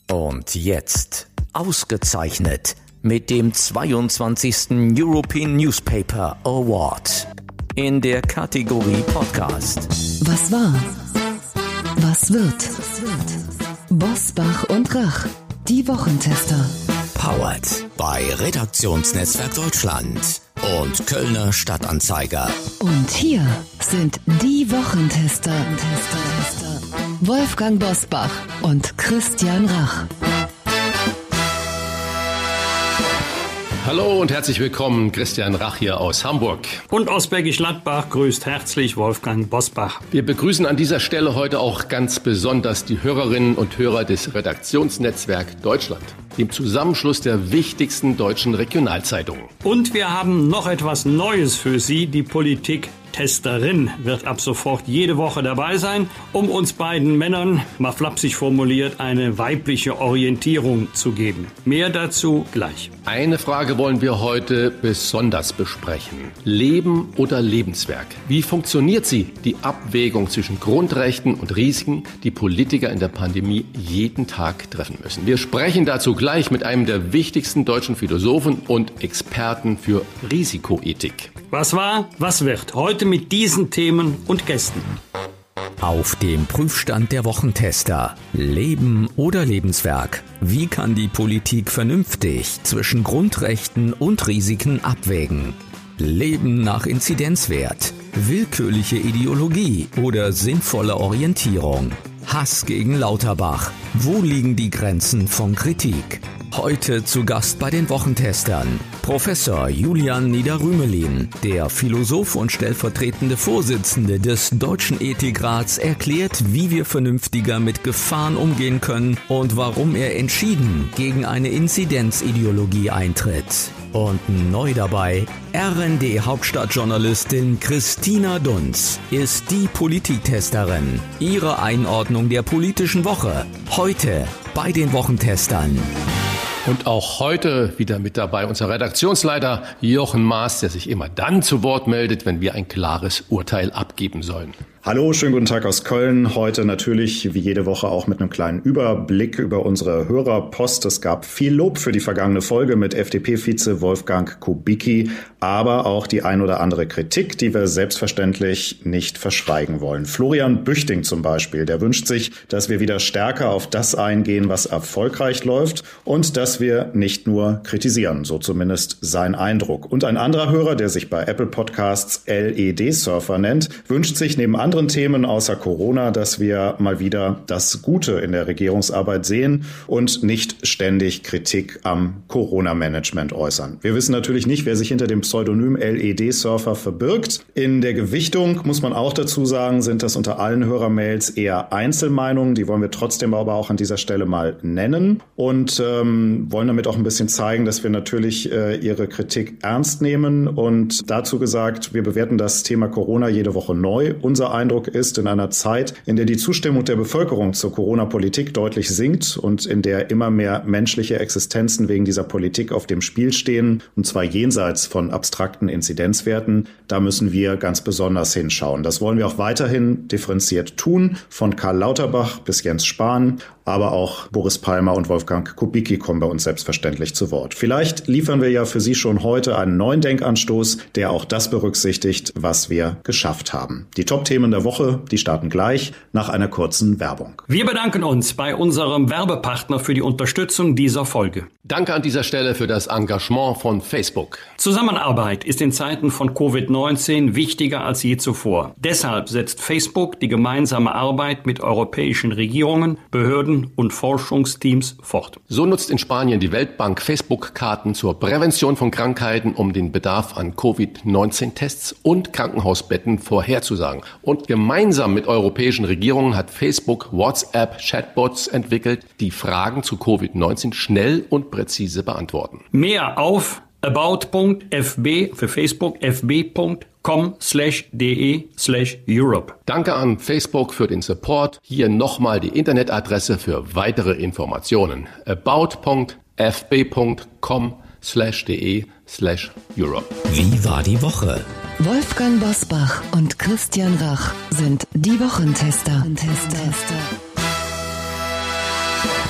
Und jetzt, ausgezeichnet mit dem 22. European Newspaper Award in der Kategorie Podcast. Was war? Was wird? Bosbach und Rach, die Wochentester. Powered bei Redaktionsnetzwerk Deutschland und Kölner Stadtanzeiger. Und hier sind die Wochentester. Wolfgang Bosbach und Christian Rach. Hallo und herzlich willkommen, Christian Rach hier aus Hamburg. Und aus Bergisch Gladbach grüßt herzlich Wolfgang Bosbach. Wir begrüßen an dieser Stelle heute auch ganz besonders die Hörerinnen und Hörer des Redaktionsnetzwerk Deutschland, dem Zusammenschluss der wichtigsten deutschen Regionalzeitungen. Und wir haben noch etwas Neues für Sie. Die Politik-Testerin wird ab sofort jede Woche dabei sein, um uns beiden Männern, mal flapsig formuliert, eine weibliche Orientierung zu geben. Mehr dazu gleich. Eine Frage wollen wir heute besonders besprechen. Leben oder Lebenswerk? Wie funktioniert sie, die Abwägung zwischen Grundrechten und Risiken, die Politiker in der Pandemie jeden Tag treffen müssen? Wir sprechen dazu gleich mit einem der wichtigsten deutschen Philosophen und Experten für Risikoethik. Was war, was wird? Heute mit diesen Themen und Gästen. Auf dem Prüfstand der Wochentester. Leben oder Lebenswerk? Wie kann die Politik vernünftig zwischen Grundrechten und Risiken abwägen? Leben nach Inzidenzwert? Willkürliche Ideologie oder sinnvolle Orientierung? Hass gegen Lauterbach. Wo liegen die Grenzen von Kritik? Heute zu Gast bei den Wochentestern Professor Julian Nieder-Rümelin, der Philosoph und stellvertretende Vorsitzende des Deutschen Ethikrats, erklärt, wie wir vernünftiger mit Gefahren umgehen können und warum er entschieden gegen eine Inzidenzideologie eintritt. Und neu dabei, RND-Hauptstadtjournalistin Christina Dunz ist die Politiktesterin. Ihre Einordnung der politischen Woche heute bei den Wochentestern. Und auch heute wieder mit dabei unser Redaktionsleiter Jochen Maas, der sich immer dann zu Wort meldet, wenn wir ein klares Urteil abgeben sollen. Hallo, schönen guten Tag aus Köln. Heute natürlich wie jede Woche auch mit einem kleinen Überblick über unsere Hörerpost. Es gab viel Lob für die vergangene Folge mit FDP-Vize Wolfgang Kubicki, aber auch die ein oder andere Kritik, die wir selbstverständlich nicht verschweigen wollen. Florian Büchting zum Beispiel, der wünscht sich, dass wir wieder stärker auf das eingehen, was erfolgreich läuft und dass wir nicht nur kritisieren, so zumindest sein Eindruck. Und ein anderer Hörer, der sich bei Apple Podcasts LED-Surfer nennt, wünscht sich neben anderen Themen außer Corona, dass wir mal wieder das Gute in der Regierungsarbeit sehen und nicht ständig Kritik am Corona-Management äußern. Wir wissen natürlich nicht, wer sich hinter dem Pseudonym LED-Surfer verbirgt. In der Gewichtung, muss man auch dazu sagen, sind das unter allen Hörermails eher Einzelmeinungen. Die wollen wir trotzdem aber auch an dieser Stelle mal nennen und wollen damit auch ein bisschen zeigen, dass wir natürlich ihre Kritik ernst nehmen. Und dazu gesagt, wir bewerten das Thema Corona jede Woche neu. Unser Eindruck ist, in einer Zeit, in der die Zustimmung der Bevölkerung zur Corona-Politik deutlich sinkt und in der immer mehr menschliche Existenzen wegen dieser Politik auf dem Spiel stehen, und zwar jenseits von abstrakten Inzidenzwerten, da müssen wir ganz besonders hinschauen. Das wollen wir auch weiterhin differenziert tun, von Karl Lauterbach bis Jens Spahn, aber auch Boris Palmer und Wolfgang Kubicki kommen bei uns selbstverständlich zu Wort. Vielleicht liefern wir ja für Sie schon heute einen neuen Denkanstoß, der auch das berücksichtigt, was wir geschafft haben. Die Top-Themen der Woche, die starten gleich nach einer kurzen Werbung. Wir bedanken uns bei unserem Werbepartner für die Unterstützung dieser Folge. Danke an dieser Stelle für das Engagement von Facebook. Zusammenarbeit ist in Zeiten von Covid-19 wichtiger als je zuvor. Deshalb setzt Facebook die gemeinsame Arbeit mit europäischen Regierungen, Behörden und Forschungsteams fort. So nutzt in Spanien die Weltbank Facebook-Karten zur Prävention von Krankheiten, um den Bedarf an Covid-19-Tests und Krankenhausbetten vorherzusagen. Und gemeinsam mit europäischen Regierungen hat Facebook WhatsApp-Chatbots entwickelt, die Fragen zu Covid-19 schnell und präzise beantworten. Mehr auf about.fb für Facebook fb.com/de/Europe. Danke an Facebook für den Support. Hier nochmal die Internetadresse für weitere Informationen. about.fb.com/de/Europe. Wie war die Woche? Wolfgang Bosbach und Christian Rach sind die Wochentester.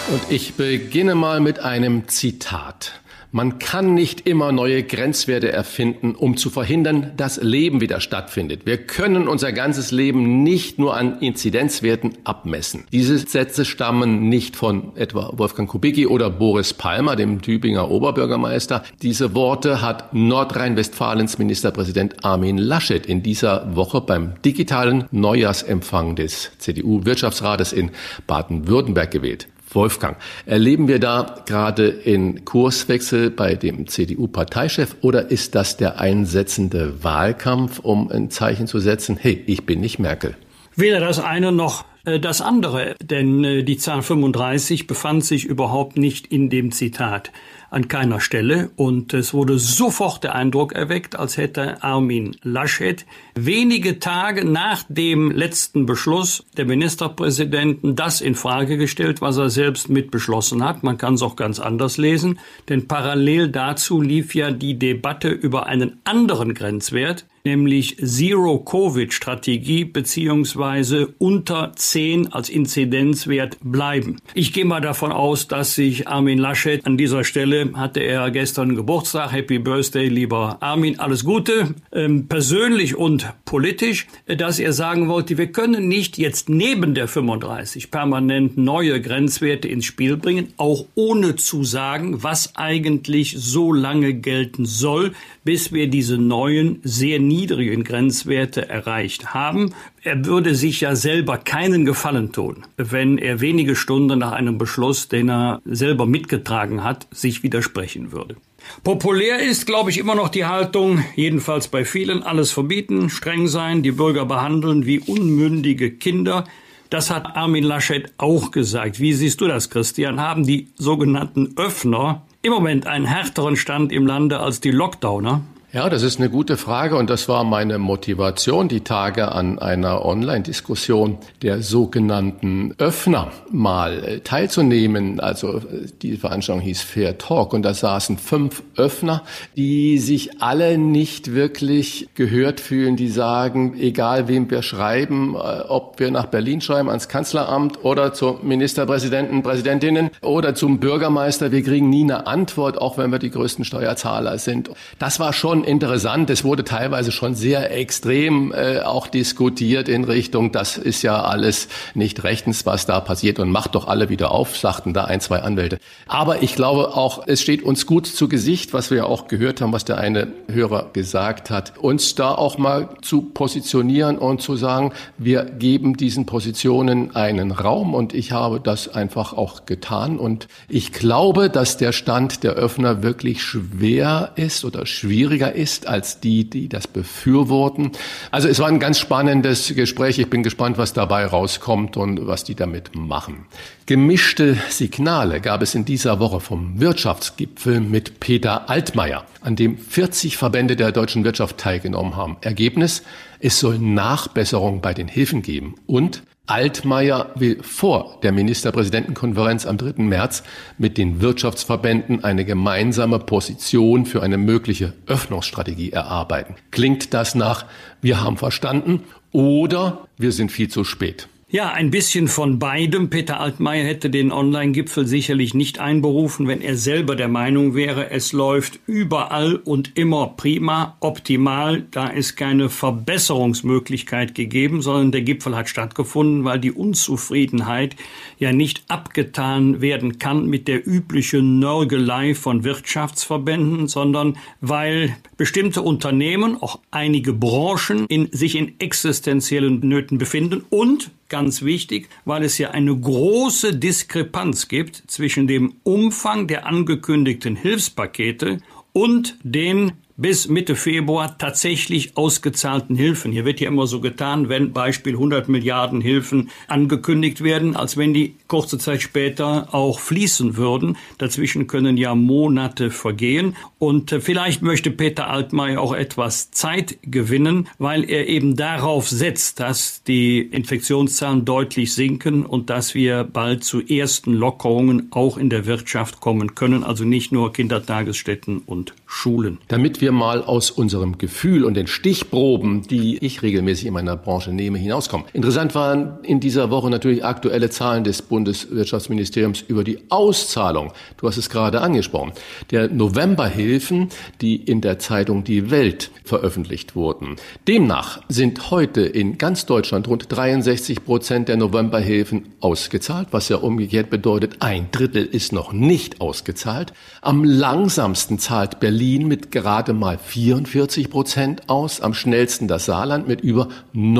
Und ich beginne mal mit einem Zitat. Man kann nicht immer neue Grenzwerte erfinden, um zu verhindern, dass Leben wieder stattfindet. Wir können unser ganzes Leben nicht nur an Inzidenzwerten abmessen. Diese Sätze stammen nicht von etwa Wolfgang Kubicki oder Boris Palmer, dem Tübinger Oberbürgermeister. Diese Worte hat Nordrhein-Westfalens Ministerpräsident Armin Laschet in dieser Woche beim digitalen Neujahrsempfang des CDU-Wirtschaftsrates in Baden-Württemberg gewählt. Wolfgang, erleben wir da gerade einen Kurswechsel bei dem CDU-Parteichef oder ist das der einsetzende Wahlkampf, um ein Zeichen zu setzen, hey, ich bin nicht Merkel? Weder das eine noch das andere, denn die Zahl 35 befand sich überhaupt nicht in dem Zitat an keiner Stelle und es wurde sofort der Eindruck erweckt, als hätte Armin Laschet wenige Tage nach dem letzten Beschluss der Ministerpräsidenten das in Frage gestellt, was er selbst mit beschlossen hat. Man kann es auch ganz anders lesen, denn parallel dazu lief ja die Debatte über einen anderen Grenzwert, nämlich Zero-Covid-Strategie beziehungsweise unter 10 als Inzidenzwert bleiben. Ich gehe mal davon aus, dass sich Armin Laschet an dieser Stelle, hatte er gestern Geburtstag, Happy Birthday, lieber Armin, alles Gute, persönlich und politisch, dass er sagen wollte, wir können nicht jetzt neben der 35 permanent neue Grenzwerte ins Spiel bringen, auch ohne zu sagen, was eigentlich so lange gelten soll, bis wir diese neuen, sehr niedrigen Grenzwerte erreicht haben. Er würde sich ja selber keinen Gefallen tun, wenn er wenige Stunden nach einem Beschluss, den er selber mitgetragen hat, sich widersprechen würde. Populär ist, glaube ich, immer noch die Haltung, jedenfalls bei vielen, alles verbieten, streng sein, die Bürger behandeln wie unmündige Kinder. Das hat Armin Laschet auch gesagt. Wie siehst du das, Christian? Haben die sogenannten Öffner im Moment einen härteren Stand im Lande als die Lockdowner? Ja, das ist eine gute Frage und das war meine Motivation, die Tage an einer Online-Diskussion der sogenannten Öffner mal teilzunehmen. Also die Veranstaltung hieß Fair Talk und da saßen 5 Öffner, die sich alle nicht wirklich gehört fühlen, die sagen, egal wem wir schreiben, ob wir nach Berlin schreiben, ans Kanzleramt oder zum Ministerpräsidenten, Präsidentinnen oder zum Bürgermeister, wir kriegen nie eine Antwort, auch wenn wir die größten Steuerzahler sind. Das war schon interessant. Es wurde teilweise schon sehr extrem auch diskutiert in Richtung, das ist ja alles nicht rechtens, was da passiert und macht doch alle wieder auf, sagten da 1, 2 Anwälte. Aber ich glaube auch, es steht uns gut zu Gesicht, was wir ja auch gehört haben, was der eine Hörer gesagt hat, uns da auch mal zu positionieren und zu sagen, wir geben diesen Positionen einen Raum und ich habe das einfach auch getan und ich glaube, dass der Stand der Öffner wirklich schwer ist oder schwieriger ist als die das befürworten. Also es war ein ganz spannendes Gespräch. Ich bin gespannt, was dabei rauskommt und was die damit machen. Gemischte Signale gab es in dieser Woche vom Wirtschaftsgipfel mit Peter Altmaier, an dem 40 Verbände der deutschen Wirtschaft teilgenommen haben. Ergebnis: Es soll Nachbesserung bei den Hilfen geben und Altmaier will vor der Ministerpräsidentenkonferenz am 3. März mit den Wirtschaftsverbänden eine gemeinsame Position für eine mögliche Öffnungsstrategie erarbeiten. Klingt das nach, wir haben verstanden oder wir sind viel zu spät? Ja, ein bisschen von beidem. Peter Altmaier hätte den Online-Gipfel sicherlich nicht einberufen, wenn er selber der Meinung wäre, es läuft überall und immer prima, optimal. Da ist keine Verbesserungsmöglichkeit gegeben, sondern der Gipfel hat stattgefunden, weil die Unzufriedenheit ja nicht abgetan werden kann mit der üblichen Nörgelei von Wirtschaftsverbänden, sondern weil bestimmte Unternehmen, auch einige Branchen, sich in existenziellen Nöten befinden und ganz wichtig, weil es ja eine große Diskrepanz gibt zwischen dem Umfang der angekündigten Hilfspakete und den bis Mitte Februar tatsächlich ausgezahlten Hilfen. Hier wird ja immer so getan, wenn Beispiel 100 Milliarden Hilfen angekündigt werden, als wenn die kurze Zeit später auch fließen würden. Dazwischen können ja Monate vergehen. Und vielleicht möchte Peter Altmaier auch etwas Zeit gewinnen, weil er eben darauf setzt, dass die Infektionszahlen deutlich sinken und dass wir bald zu ersten Lockerungen auch in der Wirtschaft kommen können, also nicht nur Kindertagesstätten und Schulen. Damit wir wir mal aus unserem Gefühl und den Stichproben, die ich regelmäßig in meiner Branche nehme, hinauskommen. Interessant waren in dieser Woche natürlich aktuelle Zahlen des Bundeswirtschaftsministeriums über die Auszahlung. Du hast es gerade angesprochen. Der Novemberhilfen, die in der Zeitung Die Welt veröffentlicht wurden. Demnach sind heute in ganz Deutschland rund 63% der Novemberhilfen ausgezahlt, was ja umgekehrt bedeutet, 1/3 ist noch nicht ausgezahlt. Am langsamsten zahlt Berlin mit gerade mal 44% aus, am schnellsten das Saarland mit über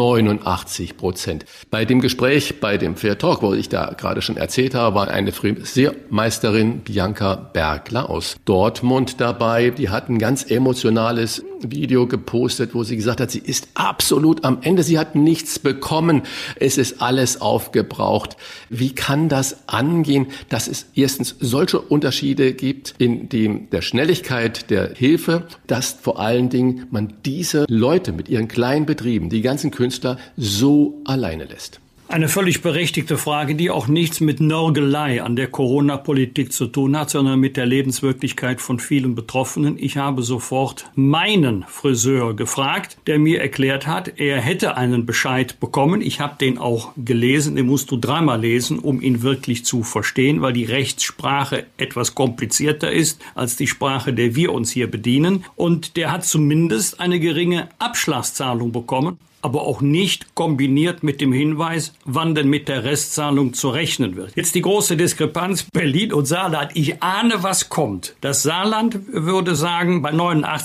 89%. Bei dem Gespräch, bei dem Fair Talk, wo ich da gerade schon erzählt habe, war eine Friseurmeisterin Bianca Bergler aus Dortmund dabei. Die hat ein ganz emotionales Video gepostet, wo sie gesagt hat, sie ist absolut am Ende, sie hat nichts bekommen, es ist alles aufgebraucht. Wie kann das angehen, dass es erstens solche Unterschiede gibt in der Schnelligkeit der Hilfe, dass vor allen Dingen man diese Leute mit ihren kleinen Betrieben, die ganzen Künstler, so alleine lässt? Eine völlig berechtigte Frage, die auch nichts mit Nörgelei an der Corona-Politik zu tun hat, sondern mit der Lebenswirklichkeit von vielen Betroffenen. Ich habe sofort meinen Friseur gefragt, der mir erklärt hat, er hätte einen Bescheid bekommen. Ich habe den auch gelesen, den musst du dreimal lesen, um ihn wirklich zu verstehen, weil die Rechtssprache etwas komplizierter ist als die Sprache, der wir uns hier bedienen. Und der hat zumindest eine geringe Abschlagszahlung bekommen, aber auch nicht kombiniert mit dem Hinweis, wann denn mit der Restzahlung zu rechnen wird. Jetzt die große Diskrepanz Berlin und Saarland. Ich ahne, was kommt. Das Saarland würde sagen, bei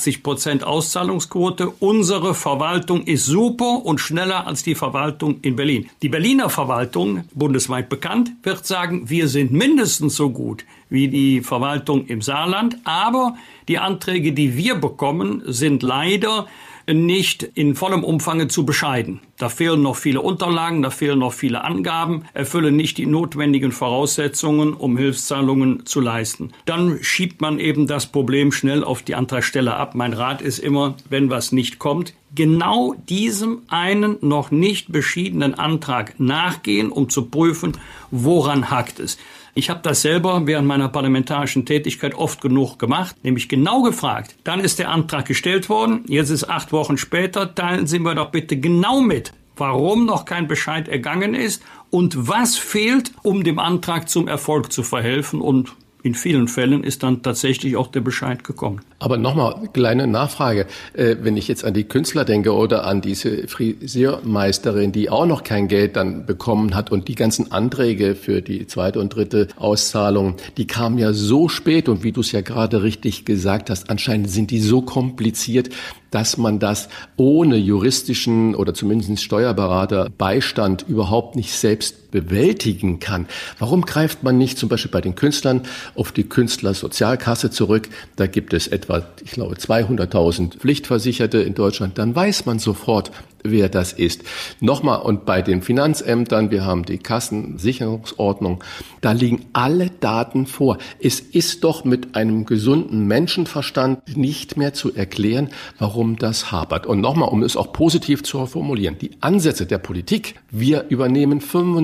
89% Auszahlungsquote, unsere Verwaltung ist super und schneller als die Verwaltung in Berlin. Die Berliner Verwaltung, bundesweit bekannt, wird sagen, wir sind mindestens so gut wie die Verwaltung im Saarland, aber die Anträge, die wir bekommen, sind leider nicht in vollem Umfang zu bescheiden. Da fehlen noch viele Unterlagen, da fehlen noch viele Angaben, erfüllen nicht die notwendigen Voraussetzungen, um Hilfszahlungen zu leisten. Dann schiebt man eben das Problem schnell auf die Antragsteller ab. Mein Rat ist immer, wenn was nicht kommt, genau diesem einen noch nicht beschiedenen Antrag nachgehen, um zu prüfen, woran hakt es. Ich habe das selber während meiner parlamentarischen Tätigkeit oft genug gemacht, nämlich genau gefragt. Dann ist der Antrag gestellt worden, jetzt ist 8 Wochen später, teilen Sie mir doch bitte genau mit, warum noch kein Bescheid ergangen ist und was fehlt, um dem Antrag zum Erfolg zu verhelfen. Und in vielen Fällen ist dann tatsächlich auch der Bescheid gekommen. Aber nochmal, kleine Nachfrage. Wenn ich jetzt an die Künstler denke oder an diese Friseurmeisterin, die auch noch kein Geld dann bekommen hat und die ganzen Anträge für die 2. und 3. Auszahlung, die kamen ja so spät und wie du es ja gerade richtig gesagt hast, anscheinend sind die so kompliziert, dass man das ohne juristischen oder zumindest Steuerberaterbeistand überhaupt nicht selbst bewältigen kann. Warum greift man nicht zum Beispiel bei den Künstlern auf die Künstlersozialkasse zurück? Da gibt es etwa, ich glaube, 200.000 Pflichtversicherte in Deutschland. Dann weiß man sofort, wer das ist. Nochmal, und bei den Finanzämtern, wir haben die Kassensicherungsordnung, da liegen alle Daten vor. Es ist doch mit einem gesunden Menschenverstand nicht mehr zu erklären, warum das hapert. Und nochmal, um es auch positiv zu formulieren, die Ansätze der Politik, wir übernehmen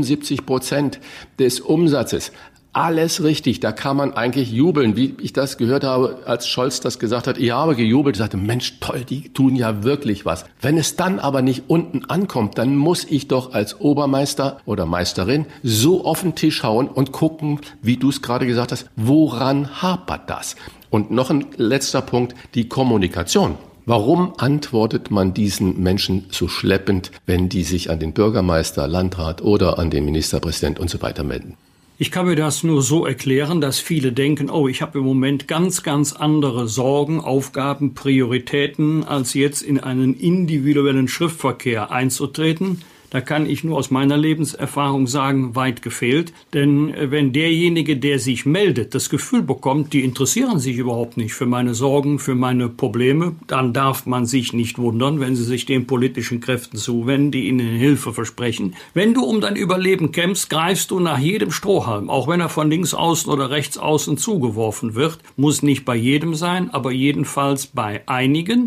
75% des Umsatzes. Alles richtig, da kann man eigentlich jubeln, wie ich das gehört habe, als Scholz das gesagt hat. Ich habe gejubelt, ich sagte, Mensch, toll, die tun ja wirklich was. Wenn es dann aber nicht unten ankommt, dann muss ich doch als Obermeister oder Meisterin so auf den Tisch hauen und gucken, wie du es gerade gesagt hast, woran hapert das? Und noch ein letzter Punkt, die Kommunikation. Warum antwortet man diesen Menschen so schleppend, wenn die sich an den Bürgermeister, Landrat oder an den Ministerpräsident und so weiter melden? Ich kann mir das nur so erklären, dass viele denken, oh, ich habe im Moment ganz, ganz andere Sorgen, Aufgaben, Prioritäten, als jetzt in einen individuellen Schriftverkehr einzutreten. Da kann ich nur aus meiner Lebenserfahrung sagen, weit gefehlt. Denn wenn derjenige, der sich meldet, das Gefühl bekommt, die interessieren sich überhaupt nicht für meine Sorgen, für meine Probleme, dann darf man sich nicht wundern, wenn sie sich den politischen Kräften zuwenden, die ihnen Hilfe versprechen. Wenn du um dein Überleben kämpfst, greifst du nach jedem Strohhalm, auch wenn er von links außen oder rechts außen zugeworfen wird. Muss nicht bei jedem sein, aber jedenfalls bei einigen.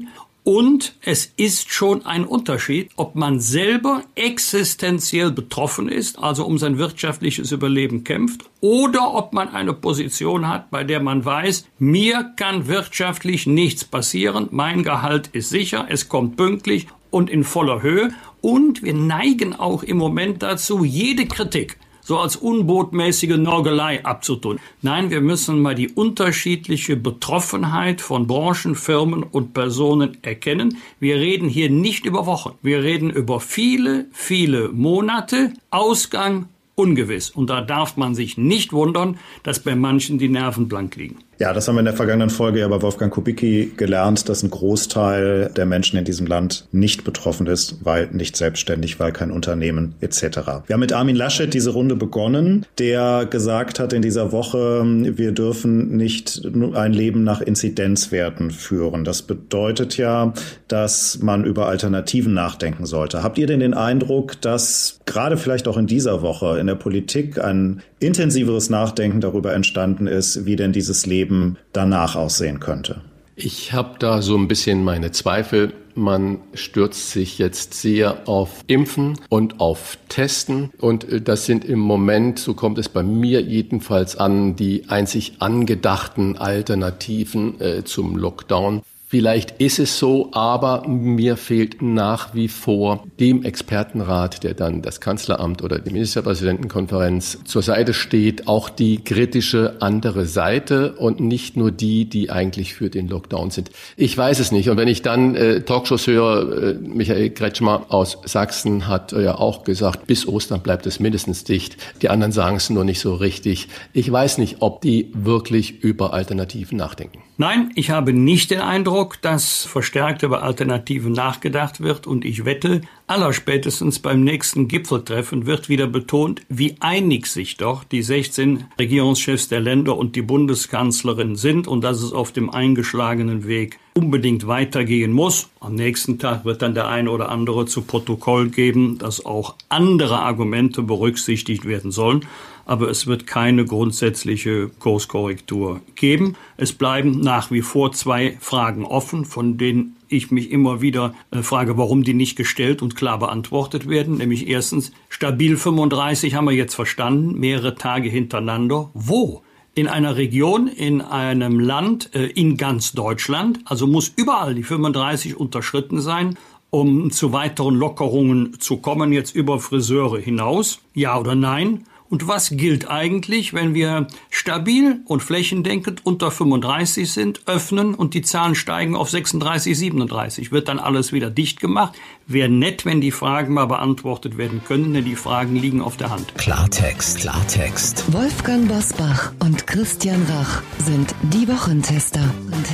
Und es ist schon ein Unterschied, ob man selber existenziell betroffen ist, also um sein wirtschaftliches Überleben kämpft, oder ob man eine Position hat, bei der man weiß, mir kann wirtschaftlich nichts passieren, mein Gehalt ist sicher, es kommt pünktlich und in voller Höhe. Und wir neigen auch im Moment dazu, jede Kritik so als unbotmäßige Nörgelei abzutun. Nein, wir müssen mal die unterschiedliche Betroffenheit von Branchen, Firmen und Personen erkennen. Wir reden hier nicht über Wochen. Wir reden über viele, viele Monate. Ausgang ungewiss. Und da darf man sich nicht wundern, dass bei manchen die Nerven blank liegen. Ja, das haben wir in der vergangenen Folge ja bei Wolfgang Kubicki gelernt, dass ein Großteil der Menschen in diesem Land nicht betroffen ist, weil nicht selbstständig, weil kein Unternehmen etc. Wir haben mit Armin Laschet diese Runde begonnen, der gesagt hat in dieser Woche, wir dürfen nicht ein Leben nach Inzidenzwerten führen. Das bedeutet ja, dass man über Alternativen nachdenken sollte. Habt ihr denn den Eindruck, dass gerade vielleicht auch in dieser Woche in der Politik ein intensiveres Nachdenken darüber entstanden ist, wie denn dieses Leben danach aussehen könnte? Ich habe da so ein bisschen meine Zweifel. Man stürzt sich jetzt sehr auf Impfen und auf Testen. Und das sind im Moment, so kommt es bei mir jedenfalls an, die einzig angedachten Alternativen zum Lockdown. Vielleicht ist es so, aber mir fehlt nach wie vor dem Expertenrat, der dann das Kanzleramt oder die Ministerpräsidentenkonferenz zur Seite steht, auch die kritische andere Seite und nicht nur die eigentlich für den Lockdown sind. Ich weiß es nicht. Und wenn ich dann Talkshows höre, Michael Kretschmer aus Sachsen hat ja auch gesagt, bis Ostern bleibt es mindestens dicht. Die anderen sagen es nur nicht so richtig. Ich weiß nicht, ob die wirklich über Alternativen nachdenken. Nein, ich habe nicht den Eindruck, dass verstärkt über Alternativen nachgedacht wird. Und ich wette, allerspätestens beim nächsten Gipfeltreffen wird wieder betont, wie einig sich doch die 16 Regierungschefs der Länder und die Bundeskanzlerin sind und dass es auf dem eingeschlagenen Weg unbedingt weitergehen muss. Am nächsten Tag wird dann der eine oder andere zu Protokoll geben, dass auch andere Argumente berücksichtigt werden sollen. Aber es wird keine grundsätzliche Kurskorrektur geben. Es bleiben nach wie vor 2 Fragen offen, von denen ich mich immer wieder frage, warum die nicht gestellt und klar beantwortet werden. Nämlich erstens, stabil 35 haben wir jetzt verstanden, mehrere Tage hintereinander. Wo? In einer Region, in einem Land, in ganz Deutschland. Also muss überall die 35 unterschritten sein, um zu weiteren Lockerungen zu kommen, jetzt über Friseure hinaus. Ja oder nein? Und was gilt eigentlich, wenn wir stabil und flächendeckend unter 35 sind, öffnen und die Zahlen steigen auf 36, 37? Wird dann alles wieder dicht gemacht? Wäre nett, wenn die Fragen mal beantwortet werden können, denn die Fragen liegen auf der Hand. Klartext. Wolfgang Bosbach und Christian Rach sind die Wochentester.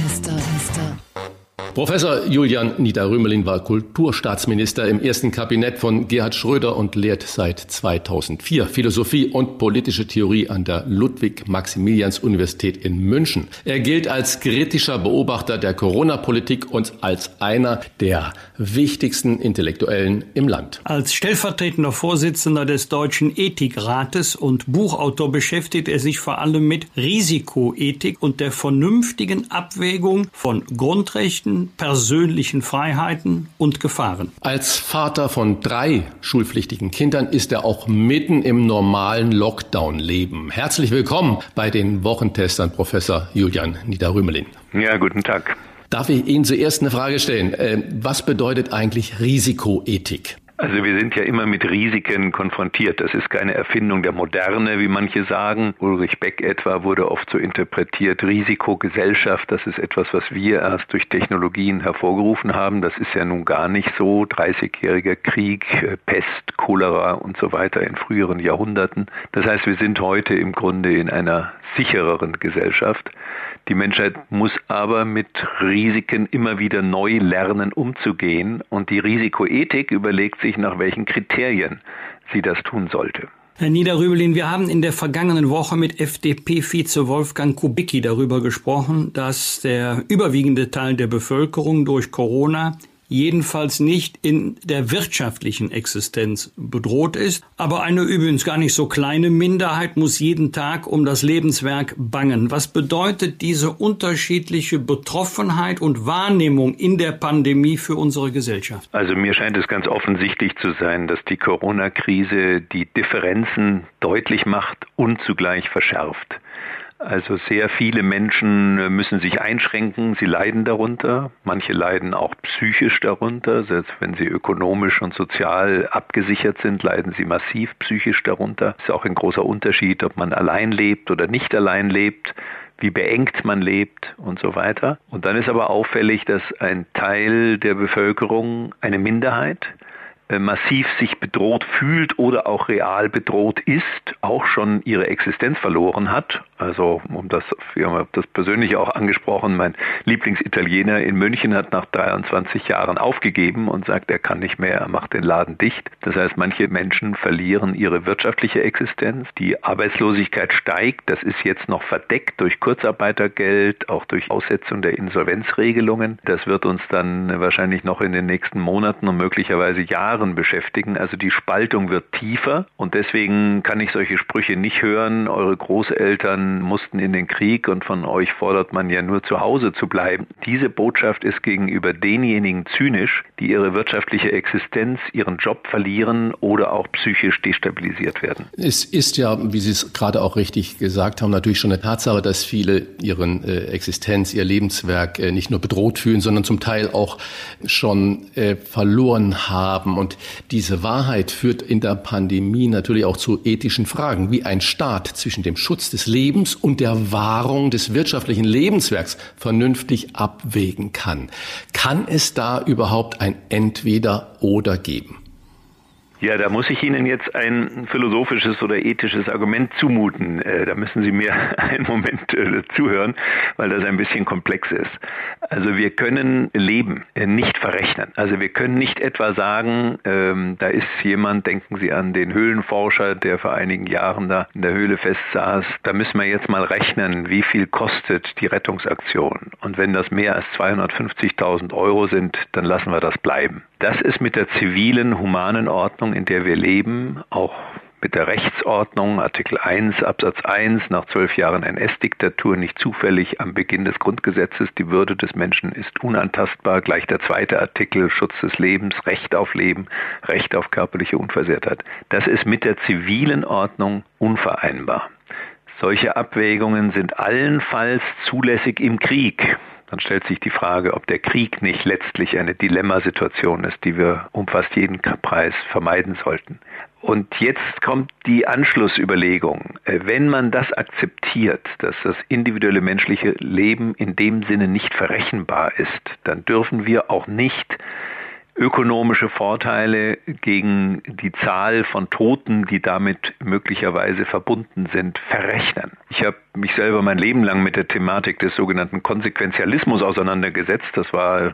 Professor Julian Nieder-Rümelin war Kulturstaatsminister im ersten Kabinett von Gerhard Schröder und lehrt seit 2004 Philosophie und politische Theorie an der Ludwig-Maximilians-Universität in München. Er gilt als kritischer Beobachter der Corona-Politik und als einer der wichtigsten Intellektuellen im Land. Als stellvertretender Vorsitzender des Deutschen Ethikrates und Buchautor beschäftigt er sich vor allem mit Risikoethik und der vernünftigen Abwägung von Grundrechten, persönlichen Freiheiten und Gefahren. Als Vater von 3 schulpflichtigen Kindern ist er auch mitten im normalen Lockdown-Leben. Herzlich willkommen bei den Wochentestern, Professor Julian Nieder-Rümelin. Ja, guten Tag. Darf ich Ihnen zuerst eine Frage stellen? Was bedeutet eigentlich Risikoethik? Also wir sind ja immer mit Risiken konfrontiert. Das ist keine Erfindung der Moderne, wie manche sagen. Ulrich Beck etwa wurde oft so interpretiert, Risikogesellschaft, das ist etwas, was wir erst durch Technologien hervorgerufen haben. Das ist ja nun gar nicht so. 30-jähriger Krieg, Pest, Cholera und so weiter in früheren Jahrhunderten. Das heißt, wir sind heute im Grunde in einer sichereren Gesellschaft. Die Menschheit muss aber mit Risiken immer wieder neu lernen, umzugehen. Und die Risikoethik überlegt sich, nach welchen Kriterien sie das tun sollte. Herr Nieder-Rümelin, wir haben in der vergangenen Woche mit FDP-Vize Wolfgang Kubicki darüber gesprochen, dass der überwiegende Teil der Bevölkerung durch Corona jedenfalls nicht in der wirtschaftlichen Existenz bedroht ist. Aber eine übrigens gar nicht so kleine Minderheit muss jeden Tag um das Lebenswerk bangen. Was bedeutet diese unterschiedliche Betroffenheit und Wahrnehmung in der Pandemie für unsere Gesellschaft? Also mir scheint es ganz offensichtlich zu sein, dass die Corona-Krise die Differenzen deutlich macht und zugleich verschärft. Also sehr viele Menschen müssen sich einschränken, sie leiden darunter. Manche leiden auch psychisch darunter. Selbst wenn sie ökonomisch und sozial abgesichert sind, leiden sie massiv psychisch darunter. Es ist auch ein großer Unterschied, ob man allein lebt oder nicht allein lebt, wie beengt man lebt und so weiter. Und dann ist aber auffällig, dass ein Teil der Bevölkerung, eine Minderheit, massiv sich bedroht fühlt oder auch real bedroht ist, auch schon ihre Existenz verloren hat. Also wir haben das persönlich auch angesprochen, mein Lieblingsitaliener in München hat nach 23 Jahren aufgegeben und sagt, er kann nicht mehr, er macht den Laden dicht. Das heißt, manche Menschen verlieren ihre wirtschaftliche Existenz. Die Arbeitslosigkeit steigt, das ist jetzt noch verdeckt durch Kurzarbeitergeld, auch durch Aussetzung der Insolvenzregelungen. Das wird uns dann wahrscheinlich noch in den nächsten Monaten und möglicherweise Jahren beschäftigen. Also die Spaltung wird tiefer und deswegen kann ich solche Sprüche nicht hören. Eure Großeltern mussten in den Krieg und von euch fordert man ja nur zu Hause zu bleiben. Diese Botschaft ist gegenüber denjenigen zynisch, die ihre wirtschaftliche Existenz, ihren Job verlieren oder auch psychisch destabilisiert werden. Es ist ja, wie Sie es gerade auch richtig gesagt haben, natürlich schon eine Tatsache, dass viele ihren Existenz, ihr Lebenswerk nicht nur bedroht fühlen, sondern zum Teil auch schon verloren haben. Und diese Wahrheit führt in der Pandemie natürlich auch zu ethischen Fragen, wie ein Staat zwischen dem Schutz des Lebens und der Wahrung des wirtschaftlichen Lebenswerks vernünftig abwägen kann. Kann es da überhaupt ein Entweder-Oder geben? Ja, da muss ich Ihnen jetzt ein philosophisches oder ethisches Argument zumuten. Da müssen Sie mir einen Moment zuhören, weil das ein bisschen komplex ist. Also wir können Leben nicht verrechnen. Also wir können nicht etwa sagen, da ist jemand, denken Sie an den Höhlenforscher, der vor einigen Jahren da in der Höhle festsaß, da müssen wir jetzt mal rechnen, wie viel kostet die Rettungsaktion. Und wenn das mehr als 250.000 € sind, dann lassen wir das bleiben. Das ist mit der zivilen, humanen Ordnung, in der wir leben, auch mit der Rechtsordnung, Artikel 1, Absatz 1, nach 12 Jahren NS-Diktatur nicht zufällig am Beginn des Grundgesetzes. Die Würde des Menschen ist unantastbar. Gleich der zweite Artikel, Schutz des Lebens, Recht auf Leben, Recht auf körperliche Unversehrtheit. Das ist mit der zivilen Ordnung unvereinbar. Solche Abwägungen sind allenfalls zulässig im Krieg. Dann stellt sich die Frage, ob der Krieg nicht letztlich eine Dilemmasituation ist, die wir um fast jeden Preis vermeiden sollten. Und jetzt kommt die Anschlussüberlegung. Wenn man das akzeptiert, dass das individuelle menschliche Leben in dem Sinne nicht verrechenbar ist, dann dürfen wir auch nicht ökonomische Vorteile gegen die Zahl von Toten, die damit möglicherweise verbunden sind, verrechnen. Ich habe mich selber mein Leben lang mit der Thematik des sogenannten Konsequenzialismus auseinandergesetzt. Das war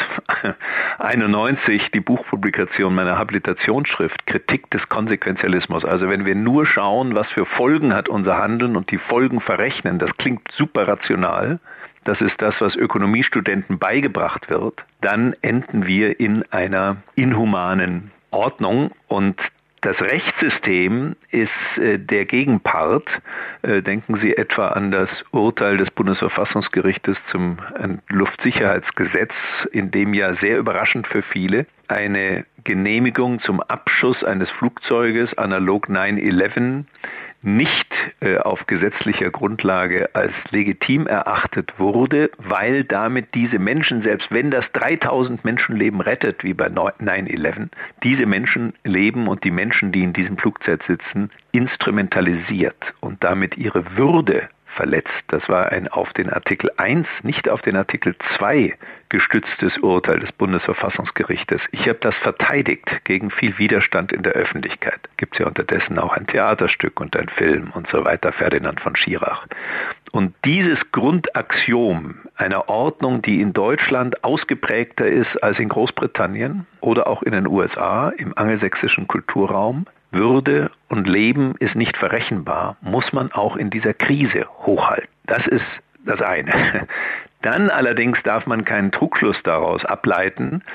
1991 die Buchpublikation meiner Habilitationsschrift Kritik des Konsequenzialismus. Also wenn wir nur schauen, was für Folgen hat unser Handeln und die Folgen verrechnen, das klingt super rational. Das ist das, was Ökonomiestudenten beigebracht wird. Dann enden wir in einer inhumanen Ordnung und das Rechtssystem ist der Gegenpart. Denken Sie etwa an das Urteil des Bundesverfassungsgerichtes zum Luftsicherheitsgesetz, in dem ja sehr überraschend für viele eine Genehmigung zum Abschuss eines Flugzeuges analog 9/11 nicht auf gesetzlicher Grundlage als legitim erachtet wurde, weil damit diese Menschen, selbst wenn das 3000 Menschenleben rettet, wie bei 9/11, diese Menschenleben und die Menschen, die in diesem Flugzeug sitzen, instrumentalisiert und damit ihre Würde verletzt. Das war ein auf den Artikel 1, nicht auf den Artikel 2 gestütztes Urteil des Bundesverfassungsgerichtes. Ich habe das verteidigt gegen viel Widerstand in der Öffentlichkeit. Gibt es ja unterdessen auch ein Theaterstück und ein Film und so weiter, Ferdinand von Schirach. Und dieses Grundaxiom einer Ordnung, die in Deutschland ausgeprägter ist als in Großbritannien oder auch in den USA, im angelsächsischen Kulturraum, Würde und Leben ist nicht verrechenbar, muss man auch in dieser Krise hochhalten. Das ist das eine. Dann allerdings darf man keinen Trugschluss daraus ableiten,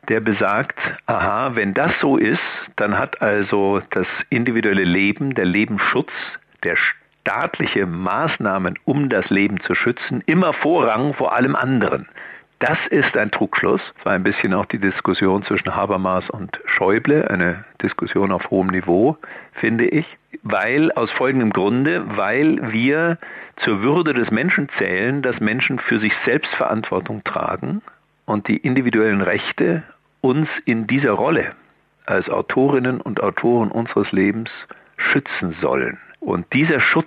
der besagt, aha, wenn das so ist, dann hat also das individuelle Leben, der Lebensschutz, der staatliche Maßnahmen, um das Leben zu schützen, immer Vorrang vor allem anderen. Das ist ein Trugschluss. Das war ein bisschen auch die Diskussion zwischen Habermas und Schäuble, eine Diskussion auf hohem Niveau, finde ich. Aus folgendem Grunde, weil wir zur Würde des Menschen zählen, dass Menschen für sich selbst Verantwortung tragen und die individuellen Rechte uns in dieser Rolle als Autorinnen und Autoren unseres Lebens schützen sollen. Und dieser Schutz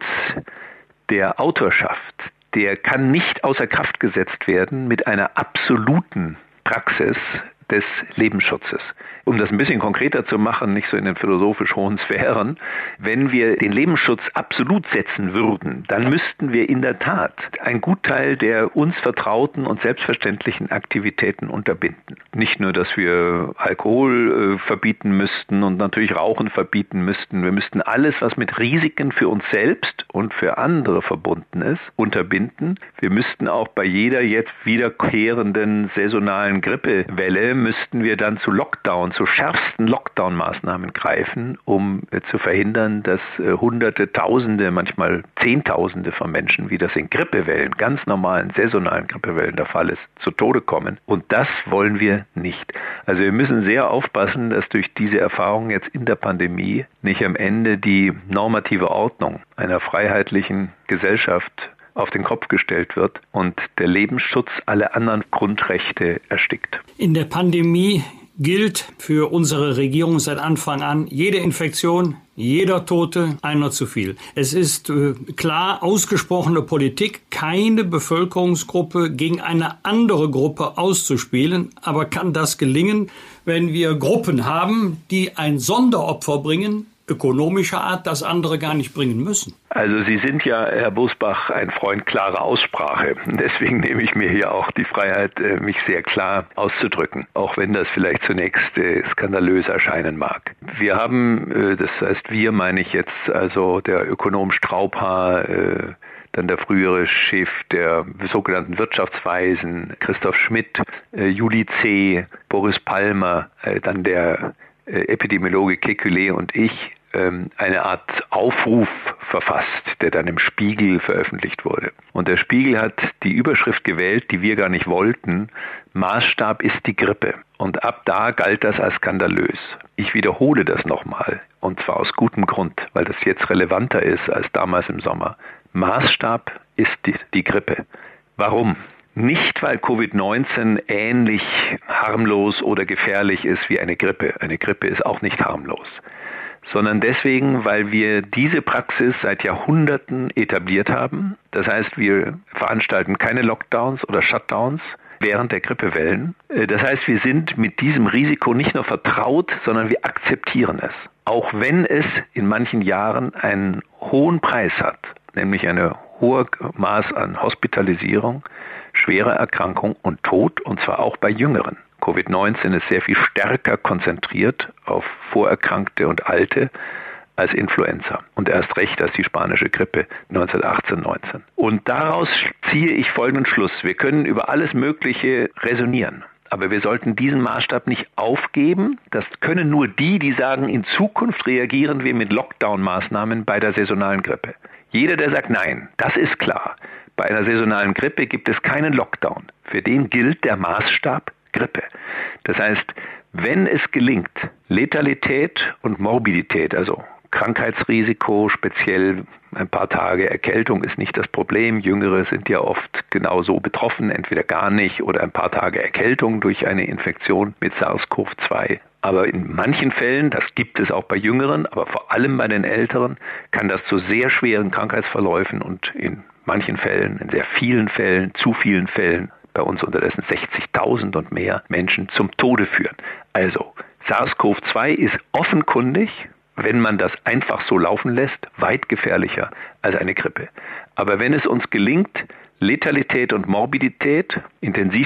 der Autorschaft, der kann nicht außer Kraft gesetzt werden mit einer absoluten Praxis des Lebensschutzes. Um das ein bisschen konkreter zu machen, nicht so in den philosophisch hohen Sphären, wenn wir den Lebensschutz absolut setzen würden, dann müssten wir in der Tat einen Gutteil der uns vertrauten und selbstverständlichen Aktivitäten unterbinden. Nicht nur, dass wir Alkohol verbieten müssten und natürlich Rauchen verbieten müssten. Wir müssten alles, was mit Risiken für uns selbst und für andere verbunden ist, unterbinden. Wir müssten auch bei jeder jetzt wiederkehrenden saisonalen Grippewelle müssten wir dann zu schärfsten Lockdown-Maßnahmen greifen, um zu verhindern, dass Hunderte, Tausende, manchmal Zehntausende von Menschen, wie das in Grippewellen, ganz normalen saisonalen Grippewellen der Fall ist, zu Tode kommen. Und das wollen wir nicht. Also wir müssen sehr aufpassen, dass durch diese Erfahrungen jetzt in der Pandemie nicht am Ende die normative Ordnung einer freiheitlichen Gesellschaft auf den Kopf gestellt wird und der Lebensschutz alle anderen Grundrechte erstickt. In der Pandemie gilt für unsere Regierung seit Anfang an, jede Infektion, jeder Tote, einer zu viel. Es ist klar ausgesprochene Politik, keine Bevölkerungsgruppe gegen eine andere Gruppe auszuspielen. Aber kann das gelingen, wenn wir Gruppen haben, die ein Sonderopfer bringen, ökonomischer Art, das andere gar nicht bringen müssen? Also Sie sind ja, Herr Busbach, ein Freund klarer Aussprache. Deswegen nehme ich mir hier auch die Freiheit, mich sehr klar auszudrücken, auch wenn das vielleicht zunächst skandalös erscheinen mag. Wir haben, das heißt wir meine ich jetzt also der Ökonom Straubhaar, dann der frühere Chef der sogenannten Wirtschaftsweisen, Christoph Schmidt, Juli C., Boris Palmer, dann der Epidemiologe Kekulé und ich eine Art Aufruf verfasst, der dann im Spiegel veröffentlicht wurde. Und der Spiegel hat die Überschrift gewählt, die wir gar nicht wollten: Maßstab ist die Grippe. Und ab da galt das als skandalös. Ich wiederhole das nochmal, und zwar aus gutem Grund, weil das jetzt relevanter ist als damals im Sommer. Maßstab ist die Grippe. Warum? Nicht, weil Covid-19 ähnlich harmlos oder gefährlich ist wie eine Grippe. Eine Grippe ist auch nicht harmlos. Sondern deswegen, weil wir diese Praxis seit Jahrhunderten etabliert haben. Das heißt, wir veranstalten keine Lockdowns oder Shutdowns während der Grippewellen. Das heißt, wir sind mit diesem Risiko nicht nur vertraut, sondern wir akzeptieren es. Auch wenn es in manchen Jahren einen hohen Preis hat, nämlich ein hohes Maß an Hospitalisierung, schwere Erkrankung und Tod, und zwar auch bei Jüngeren. Covid-19 ist sehr viel stärker konzentriert auf Vorerkrankte und Alte als Influenza und erst recht als die spanische Grippe 1918-19. Und daraus ziehe ich folgenden Schluss: Wir können über alles Mögliche räsonieren, aber wir sollten diesen Maßstab nicht aufgeben. Das können nur die sagen, in Zukunft reagieren wir mit Lockdown-Maßnahmen bei der saisonalen Grippe. Jeder, der sagt, nein, das ist klar, bei einer saisonalen Grippe gibt es keinen Lockdown. Für den gilt der Maßstab Grippe. Das heißt, wenn es gelingt, Letalität und Morbidität, also Krankheitsrisiko, speziell ein paar Tage Erkältung ist nicht das Problem. Jüngere sind ja oft genauso betroffen, entweder gar nicht oder ein paar Tage Erkältung durch eine Infektion mit SARS-CoV-2. Aber in manchen Fällen, das gibt es auch bei Jüngeren, aber vor allem bei den Älteren, kann das zu sehr schweren Krankheitsverläufen und in manchen Fällen, in sehr vielen Fällen, zu vielen Fällen, bei uns unterdessen 60.000 und mehr Menschen zum Tode führen. Also SARS-CoV-2 ist offenkundig, wenn man das einfach so laufen lässt, weit gefährlicher als eine Grippe. Aber wenn es uns gelingt, Letalität und Morbidität,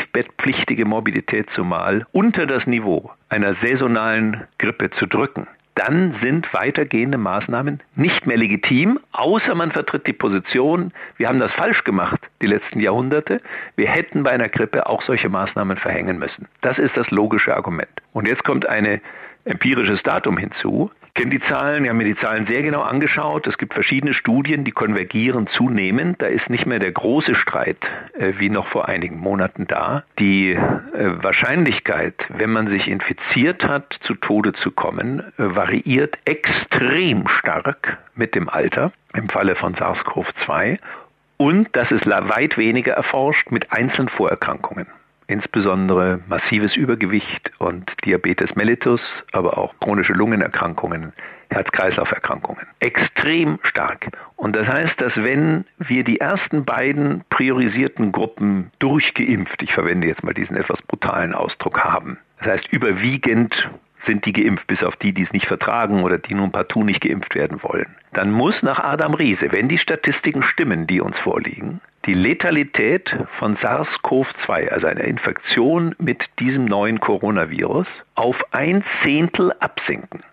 intensivbettpflichtige Morbidität zumal, unter das Niveau einer saisonalen Grippe zu drücken, dann sind weitergehende Maßnahmen nicht mehr legitim, außer man vertritt die Position, wir haben das falsch gemacht die letzten Jahrhunderte, wir hätten bei einer Grippe auch solche Maßnahmen verhängen müssen. Das ist das logische Argument. Und jetzt kommt ein empirisches Datum hinzu. Ich kenne die Zahlen, ich habe mir die Zahlen sehr genau angeschaut. Es gibt verschiedene Studien, die konvergieren zunehmend. Da ist nicht mehr der große Streit wie noch vor einigen Monaten da. Die Wahrscheinlichkeit, wenn man sich infiziert hat, zu Tode zu kommen, variiert extrem stark mit dem Alter, im Falle von SARS-CoV-2. Und das ist weit weniger erforscht mit einzelnen Vorerkrankungen. Insbesondere massives Übergewicht und Diabetes mellitus, aber auch chronische Lungenerkrankungen, Herz-Kreislauf-Erkrankungen. Extrem stark. Und das heißt, dass wenn wir die ersten beiden priorisierten Gruppen durchgeimpft, ich verwende jetzt mal diesen etwas brutalen Ausdruck, haben, das heißt überwiegend sind die geimpft, bis auf die, die es nicht vertragen oder die nun partout nicht geimpft werden wollen, dann muss nach Adam Riese, wenn die Statistiken stimmen, die uns vorliegen, die Letalität von SARS-CoV-2, also einer Infektion mit diesem neuen Coronavirus, auf 1/10 absinken.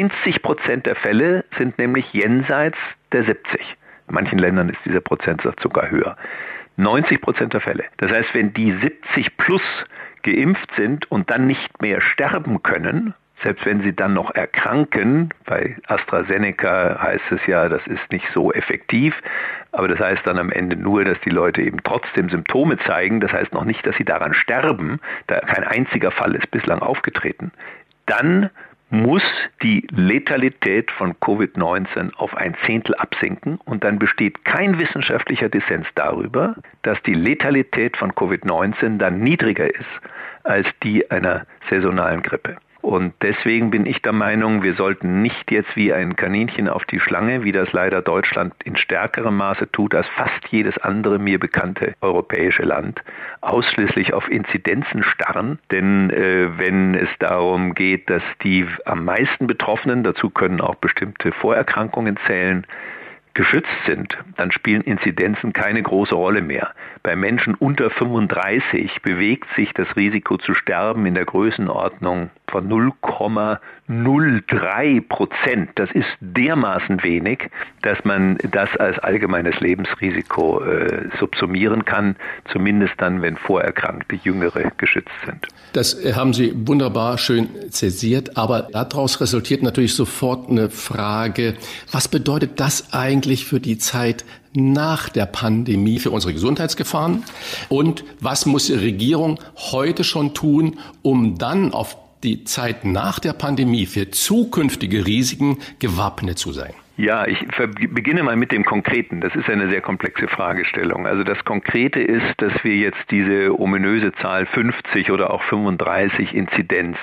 90% der Fälle sind nämlich jenseits der 70. In manchen Ländern ist dieser Prozentsatz sogar höher. 90% der Fälle. Das heißt, wenn die 70 plus geimpft sind und dann nicht mehr sterben können, selbst wenn sie dann noch erkranken, bei AstraZeneca heißt es ja, das ist nicht so effektiv, aber das heißt dann am Ende nur, dass die Leute eben trotzdem Symptome zeigen, das heißt noch nicht, dass sie daran sterben, da kein einziger Fall ist bislang aufgetreten, dann muss die Letalität von Covid-19 auf 1/10 absinken und dann besteht kein wissenschaftlicher Dissens darüber, dass die Letalität von Covid-19 dann niedriger ist als die einer saisonalen Grippe. Und deswegen bin ich der Meinung, wir sollten nicht jetzt wie ein Kaninchen auf die Schlange, wie das leider Deutschland in stärkerem Maße tut als fast jedes andere mir bekannte europäische Land, ausschließlich auf Inzidenzen starren. Denn wenn es darum geht, dass die am meisten Betroffenen, dazu können auch bestimmte Vorerkrankungen zählen, geschützt sind, dann spielen Inzidenzen keine große Rolle mehr. Bei Menschen unter 35 bewegt sich das Risiko zu sterben in der Größenordnung von 0,03%. Das ist dermaßen wenig, dass man das als allgemeines Lebensrisiko subsumieren kann, zumindest dann, wenn vorerkrankte Jüngere geschützt sind. Das haben Sie wunderbar schön zäsiert, aber daraus resultiert natürlich sofort eine Frage, was bedeutet das eigentlich für die Zeit nach der Pandemie, für unsere Gesundheitsgefahren? Und was muss die Regierung heute schon tun, um dann auf die Zeit nach der Pandemie für zukünftige Risiken gewappnet zu sein? Ja, ich beginne mal mit dem Konkreten. Das ist eine sehr komplexe Fragestellung. Also das Konkrete ist, dass wir jetzt diese ominöse Zahl 50 oder auch 35 Inzidenz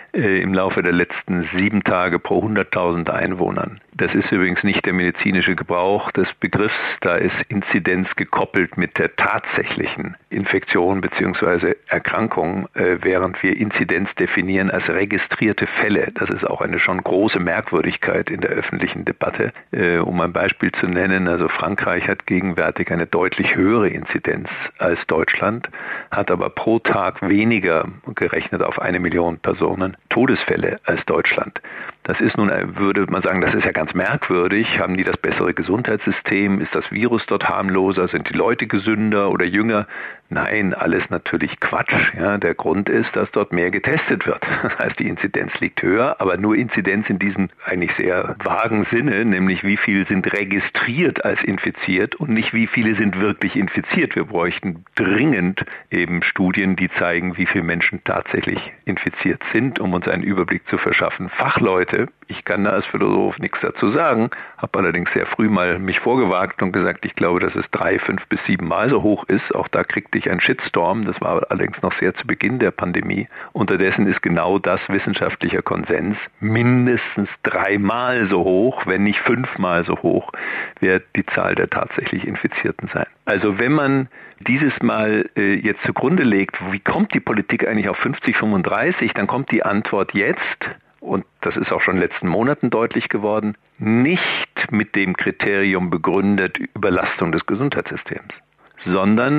im Laufe der letzten 7 Tage pro 100.000 Einwohnern. Das ist übrigens nicht der medizinische Gebrauch des Begriffs. Da ist Inzidenz gekoppelt mit der tatsächlichen Infektion bzw. Erkrankung, während wir Inzidenz definieren als registrierte Fälle. Das ist auch eine schon große Merkwürdigkeit in der öffentlichen Debatte. Um ein Beispiel zu nennen, also Frankreich hat gegenwärtig eine deutlich höhere Inzidenz als Deutschland, hat aber pro Tag weniger, gerechnet auf 1 Million Personen, Todesfälle als Deutschland. Das ist nun, würde man sagen, das ist ja ganz merkwürdig. Haben die das bessere Gesundheitssystem? Ist das Virus dort harmloser? Sind die Leute gesünder oder jünger? Nein, alles natürlich Quatsch. Ja, der Grund ist, dass dort mehr getestet wird. Das heißt, die Inzidenz liegt höher, aber nur Inzidenz in diesem eigentlich sehr vagen Sinne, nämlich wie viele sind registriert als infiziert und nicht wie viele sind wirklich infiziert. Wir bräuchten dringend eben Studien, die zeigen, wie viele Menschen tatsächlich infiziert sind, um uns einen Überblick zu verschaffen. Fachleute, ich kann da als Philosoph nichts dazu sagen, habe allerdings sehr früh mal mich vorgewagt und gesagt, ich glaube, dass es 3, 5 bis 7 Mal so hoch ist. Auch da kriegte ich einen Shitstorm, das war allerdings noch sehr zu Beginn der Pandemie. Unterdessen ist genau das wissenschaftlicher Konsens. Mindestens 3 Mal so hoch, wenn nicht 5 Mal so hoch, wird die Zahl der tatsächlich Infizierten sein. Also wenn man dieses Mal jetzt zugrunde legt, wie kommt die Politik eigentlich auf 50, 35, dann kommt die Antwort jetzt, und das ist auch schon in den letzten Monaten deutlich geworden, nicht mit dem Kriterium begründet Überlastung des Gesundheitssystems, sondern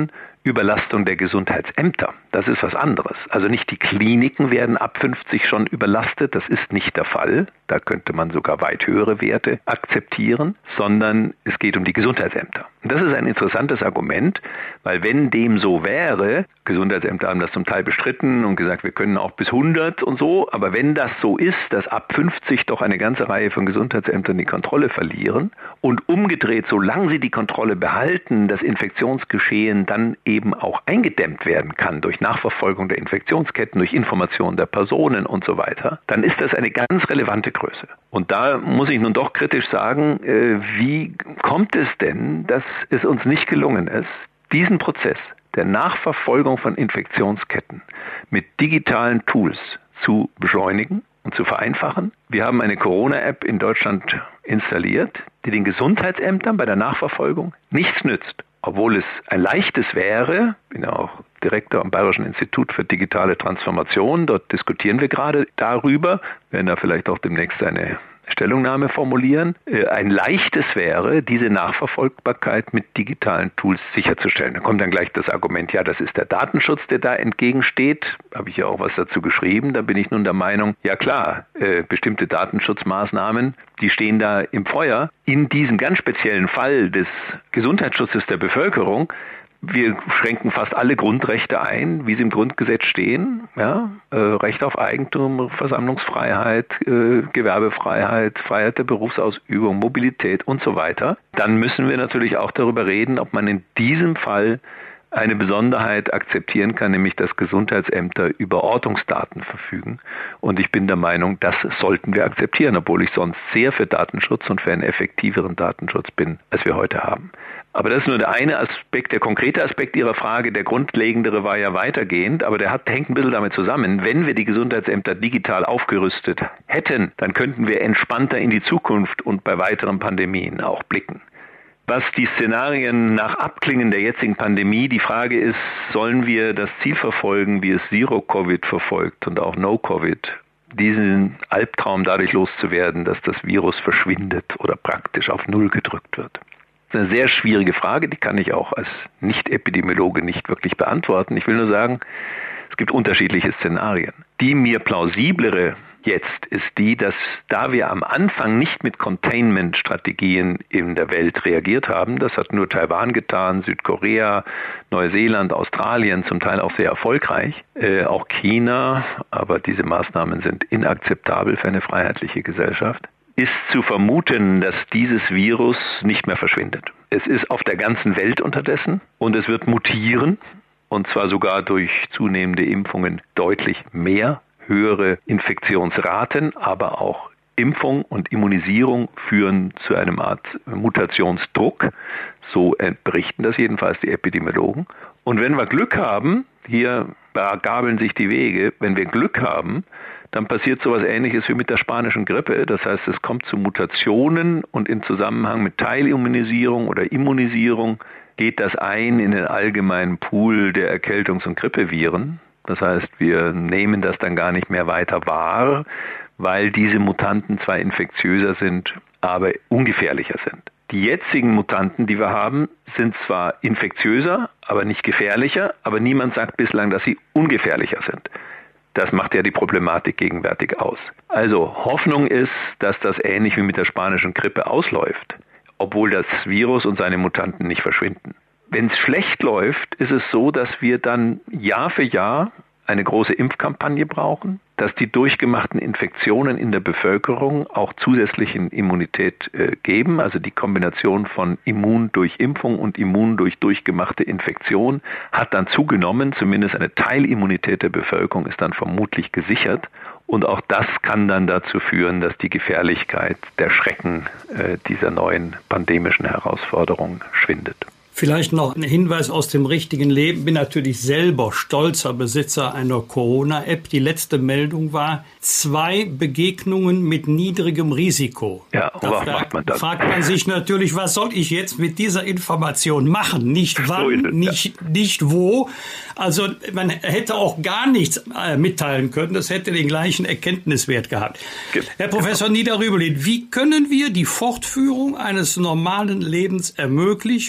Überlastung der Gesundheitsämter. Das ist was anderes. Also nicht die Kliniken werden ab 50 schon überlastet, das ist nicht der Fall. Da könnte man sogar weit höhere Werte akzeptieren, sondern es geht um die Gesundheitsämter. Und das ist ein interessantes Argument, weil wenn dem so wäre, Gesundheitsämter haben das zum Teil bestritten und gesagt, wir können auch bis 100 und so, aber wenn das so ist, dass ab 50 doch eine ganze Reihe von Gesundheitsämtern die Kontrolle verlieren und umgedreht, solange sie die Kontrolle behalten, das Infektionsgeschehen dann eben auch eingedämmt werden kann durch Nachverfolgung der Infektionsketten, durch Information der Personen und so weiter, dann ist das eine ganz relevante Größe. Und da muss ich nun doch kritisch sagen, wie kommt es denn, dass es uns nicht gelungen ist, diesen Prozess der Nachverfolgung von Infektionsketten mit digitalen Tools zu beschleunigen und zu vereinfachen? Wir haben eine Corona-App in Deutschland installiert, die den Gesundheitsämtern bei der Nachverfolgung nichts nützt. Obwohl es ein leichtes wäre, ich bin ja auch Direktor am Bayerischen Institut für digitale Transformation, dort diskutieren wir gerade darüber, werden da vielleicht auch demnächst eine Stellungnahme formulieren. Ein leichtes wäre, diese Nachverfolgbarkeit mit digitalen Tools sicherzustellen. Da kommt dann gleich das Argument, ja, das ist der Datenschutz, der da entgegensteht. Habe ich ja auch was dazu geschrieben. Da bin ich nun der Meinung, ja klar, bestimmte Datenschutzmaßnahmen, die stehen da im Feuer. In diesem ganz speziellen Fall des Gesundheitsschutzes der Bevölkerung, wir schränken fast alle Grundrechte ein, wie sie im Grundgesetz stehen. Ja? Recht auf Eigentum, Versammlungsfreiheit, Gewerbefreiheit, Freiheit der Berufsausübung, Mobilität und so weiter. Dann müssen wir natürlich auch darüber reden, ob man in diesem Fall eine Besonderheit akzeptieren kann, nämlich dass Gesundheitsämter über Ortungsdaten verfügen. Und ich bin der Meinung, das sollten wir akzeptieren, obwohl ich sonst sehr für Datenschutz und für einen effektiveren Datenschutz bin, als wir heute haben. Aber das ist nur der eine Aspekt, der konkrete Aspekt Ihrer Frage. Der grundlegendere war ja weitergehend, aber der hängt ein bisschen damit zusammen. Wenn wir die Gesundheitsämter digital aufgerüstet hätten, dann könnten wir entspannter in die Zukunft und bei weiteren Pandemien auch blicken. Was die Szenarien nach Abklingen der jetzigen Pandemie, die Frage ist, sollen wir das Ziel verfolgen, wie es Zero-Covid verfolgt und auch No-Covid, diesen Albtraum dadurch loszuwerden, dass das Virus verschwindet oder praktisch auf Null gedrückt wird? Das ist eine sehr schwierige Frage, die kann ich auch als Nicht-Epidemiologe nicht wirklich beantworten. Ich will nur sagen, es gibt unterschiedliche Szenarien. Die mir plausiblere jetzt ist die, dass da wir am Anfang nicht mit Containment-Strategien in der Welt reagiert haben, das hat nur Taiwan getan, Südkorea, Neuseeland, Australien, zum Teil auch sehr erfolgreich, auch China, aber diese Maßnahmen sind inakzeptabel für eine freiheitliche Gesellschaft, ist zu vermuten, dass dieses Virus nicht mehr verschwindet. Es ist auf der ganzen Welt unterdessen und es wird mutieren, und zwar sogar durch zunehmende Impfungen deutlich mehr. Höhere Infektionsraten, aber auch Impfung und Immunisierung führen zu einer Art Mutationsdruck. So berichten das jedenfalls die Epidemiologen. Und wenn wir Glück haben, hier gabeln sich die Wege, wenn wir Glück haben, dann passiert sowas Ähnliches wie mit der spanischen Grippe. Das heißt, es kommt zu Mutationen und im Zusammenhang mit Teilimmunisierung oder Immunisierung geht das ein in den allgemeinen Pool der Erkältungs- und Grippeviren. Das heißt, wir nehmen das dann gar nicht mehr weiter wahr, weil diese Mutanten zwar infektiöser sind, aber ungefährlicher sind. Die jetzigen Mutanten, die wir haben, sind zwar infektiöser, aber nicht gefährlicher, aber niemand sagt bislang, dass sie ungefährlicher sind. Das macht ja die Problematik gegenwärtig aus. Also Hoffnung ist, dass das ähnlich wie mit der spanischen Grippe ausläuft, obwohl das Virus und seine Mutanten nicht verschwinden. Wenn es schlecht läuft, ist es so, dass wir dann Jahr für Jahr eine große Impfkampagne brauchen, dass die durchgemachten Infektionen in der Bevölkerung auch zusätzlichen Immunität geben. Also die Kombination von Immun durch Impfung und Immun durch durchgemachte Infektion hat dann zugenommen. Zumindest eine Teilimmunität der Bevölkerung ist dann vermutlich gesichert. Und auch das kann dann dazu führen, dass die Gefährlichkeit der Schrecken dieser neuen pandemischen Herausforderung schwindet. Vielleicht noch ein Hinweis aus dem richtigen Leben. Bin natürlich selber stolzer Besitzer einer Corona-App. Die letzte Meldung war 2 Begegnungen mit niedrigem Risiko. Ja, was macht man dann? Fragt man sich natürlich, was soll ich jetzt mit dieser Information machen? Nicht wann, nicht wo. Also man hätte auch gar nichts mitteilen können. Das hätte den gleichen Erkenntniswert gehabt. Herr Professor Niederrümelin, wie können wir die Fortführung eines normalen Lebens ermöglichen,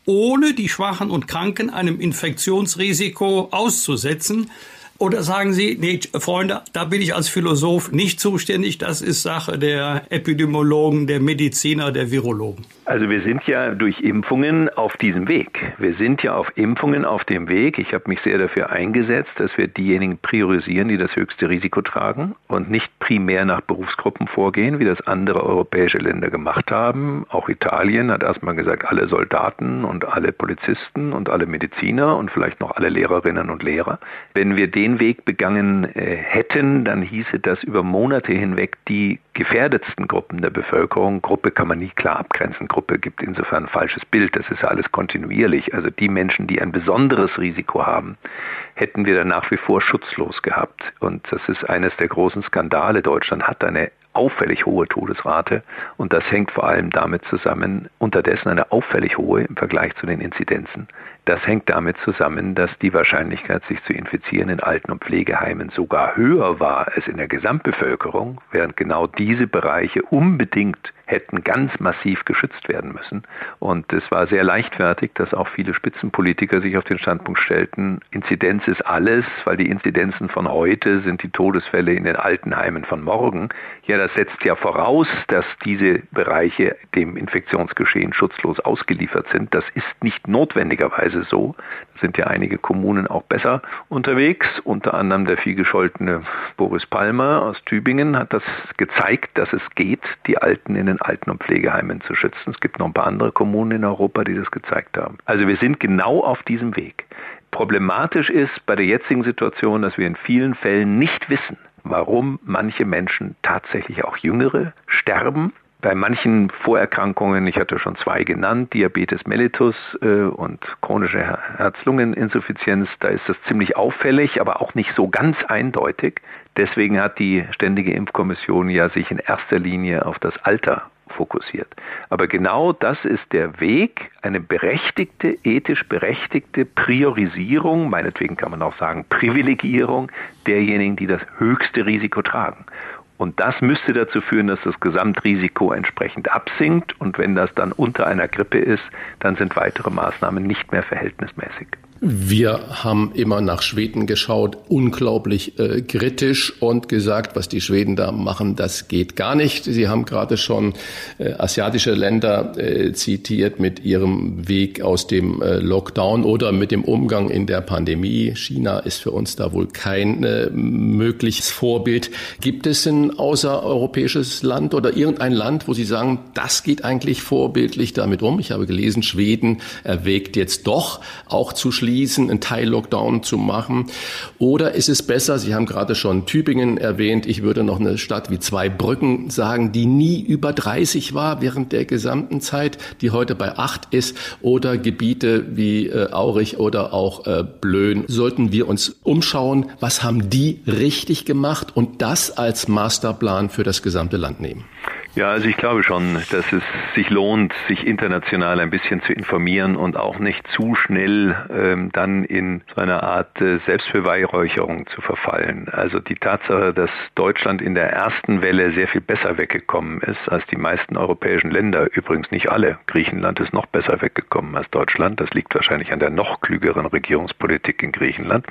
ohne die Schwachen und Kranken einem Infektionsrisiko auszusetzen? Oder sagen Sie, nee, Freunde, da bin ich als Philosoph nicht zuständig, das ist Sache der Epidemiologen, der Mediziner, der Virologen? Also wir sind ja durch Impfungen auf diesem Weg. Wir sind ja auf Impfungen auf dem Weg. Ich habe mich sehr dafür eingesetzt, dass wir diejenigen priorisieren, die das höchste Risiko tragen und nicht primär nach Berufsgruppen vorgehen, wie das andere europäische Länder gemacht haben. Auch Italien hat erstmal gesagt, alle Soldaten und alle Polizisten und alle Mediziner und vielleicht noch alle Lehrerinnen und Lehrer. Wenn wir den Weg begangen hätten, dann hieße das über Monate hinweg die gefährdetsten Gruppen der Bevölkerung. Gruppe kann man nie klar abgrenzen. Gruppe gibt insofern ein falsches Bild. Das ist ja alles kontinuierlich. Also die Menschen, die ein besonderes Risiko haben, hätten wir dann nach wie vor schutzlos gehabt. Und das ist eines der großen Skandale. Deutschland hat eine auffällig hohe Todesrate und das hängt vor allem damit zusammen, unterdessen eine auffällig hohe im Vergleich zu den Inzidenzen. Das hängt damit zusammen, dass die Wahrscheinlichkeit, sich zu infizieren in Alten- und Pflegeheimen sogar höher war als in der Gesamtbevölkerung, während genau diese Bereiche unbedingt hätten ganz massiv geschützt werden müssen. Und es war sehr leichtfertig, dass auch viele Spitzenpolitiker sich auf den Standpunkt stellten, Inzidenz ist alles, weil die Inzidenzen von heute sind die Todesfälle in den Altenheimen von morgen. Ja, das setzt ja voraus, dass diese Bereiche dem Infektionsgeschehen schutzlos ausgeliefert sind. Das ist nicht notwendigerweise so. Da sind ja einige Kommunen auch besser unterwegs. Unter anderem der vielgescholtene Boris Palmer aus Tübingen hat das gezeigt, dass es geht, die Alten in den Alten- und Pflegeheimen zu schützen. Es gibt noch ein paar andere Kommunen in Europa, die das gezeigt haben. Also wir sind genau auf diesem Weg. Problematisch ist bei der jetzigen Situation, dass wir in vielen Fällen nicht wissen, warum manche Menschen, tatsächlich auch Jüngere, sterben. Bei manchen Vorerkrankungen, ich hatte schon 2 genannt, Diabetes mellitus und chronische Herz-Lungen-Insuffizienz, da ist das ziemlich auffällig, aber auch nicht so ganz eindeutig. Deswegen hat die Ständige Impfkommission ja sich in erster Linie auf das Alter fokussiert. Aber genau das ist der Weg, eine berechtigte, ethisch berechtigte Priorisierung, meinetwegen kann man auch sagen Privilegierung derjenigen, die das höchste Risiko tragen. Und das müsste dazu führen, dass das Gesamtrisiko entsprechend absinkt. Und wenn das dann unter einer Grippe ist, dann sind weitere Maßnahmen nicht mehr verhältnismäßig. Wir haben immer nach Schweden geschaut, unglaublich kritisch und gesagt, was die Schweden da machen, das geht gar nicht. Sie haben gerade schon asiatische Länder zitiert mit ihrem Weg aus dem Lockdown oder mit dem Umgang in der Pandemie. China ist für uns da wohl kein mögliches Vorbild. Gibt es ein außereuropäisches Land oder irgendein Land, wo Sie sagen, das geht eigentlich vorbildlich damit um? Ich habe gelesen, Schweden erwägt jetzt doch auch zu schließen, einen Teil-Lockdown zu machen? Oder ist es besser, Sie haben gerade schon Tübingen erwähnt, ich würde noch eine Stadt wie Zweibrücken sagen, die nie über 30 war während der gesamten Zeit, die heute bei 8 ist, oder Gebiete wie Aurich oder auch Blöen. Sollten wir uns umschauen, was haben die richtig gemacht und das als Masterplan für das gesamte Land nehmen? Ja, also ich glaube schon, dass es sich lohnt, sich international ein bisschen zu informieren und auch nicht zu schnell dann in so eine Art Selbstbeweihräucherung zu verfallen. Also die Tatsache, dass Deutschland in der ersten Welle sehr viel besser weggekommen ist als die meisten europäischen Länder, übrigens nicht alle. Griechenland ist noch besser weggekommen als Deutschland. Das liegt wahrscheinlich an der noch klügeren Regierungspolitik in Griechenland.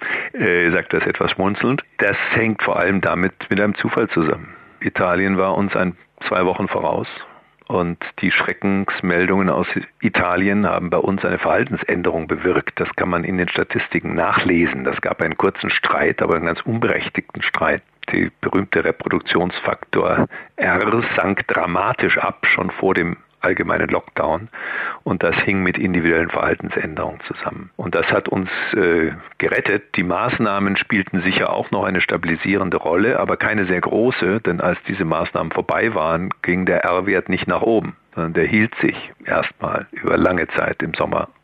Sagt das etwas schmunzelnd. Das hängt vor allem damit mit einem Zufall zusammen. Italien war uns 2 Wochen voraus und die Schreckensmeldungen aus Italien haben bei uns eine Verhaltensänderung bewirkt. Das kann man in den Statistiken nachlesen. Das gab einen kurzen Streit, aber einen ganz unberechtigten Streit. Der berühmte Reproduktionsfaktor R sank dramatisch ab, schon vor dem allgemeinen Lockdown, und das hing mit individuellen Verhaltensänderungen zusammen. Und das hat uns gerettet. Die Maßnahmen spielten sicher auch noch eine stabilisierende Rolle, aber keine sehr große, denn als diese Maßnahmen vorbei waren, ging der R-Wert nicht nach oben, sondern der hielt sich erstmal über lange Zeit im Sommer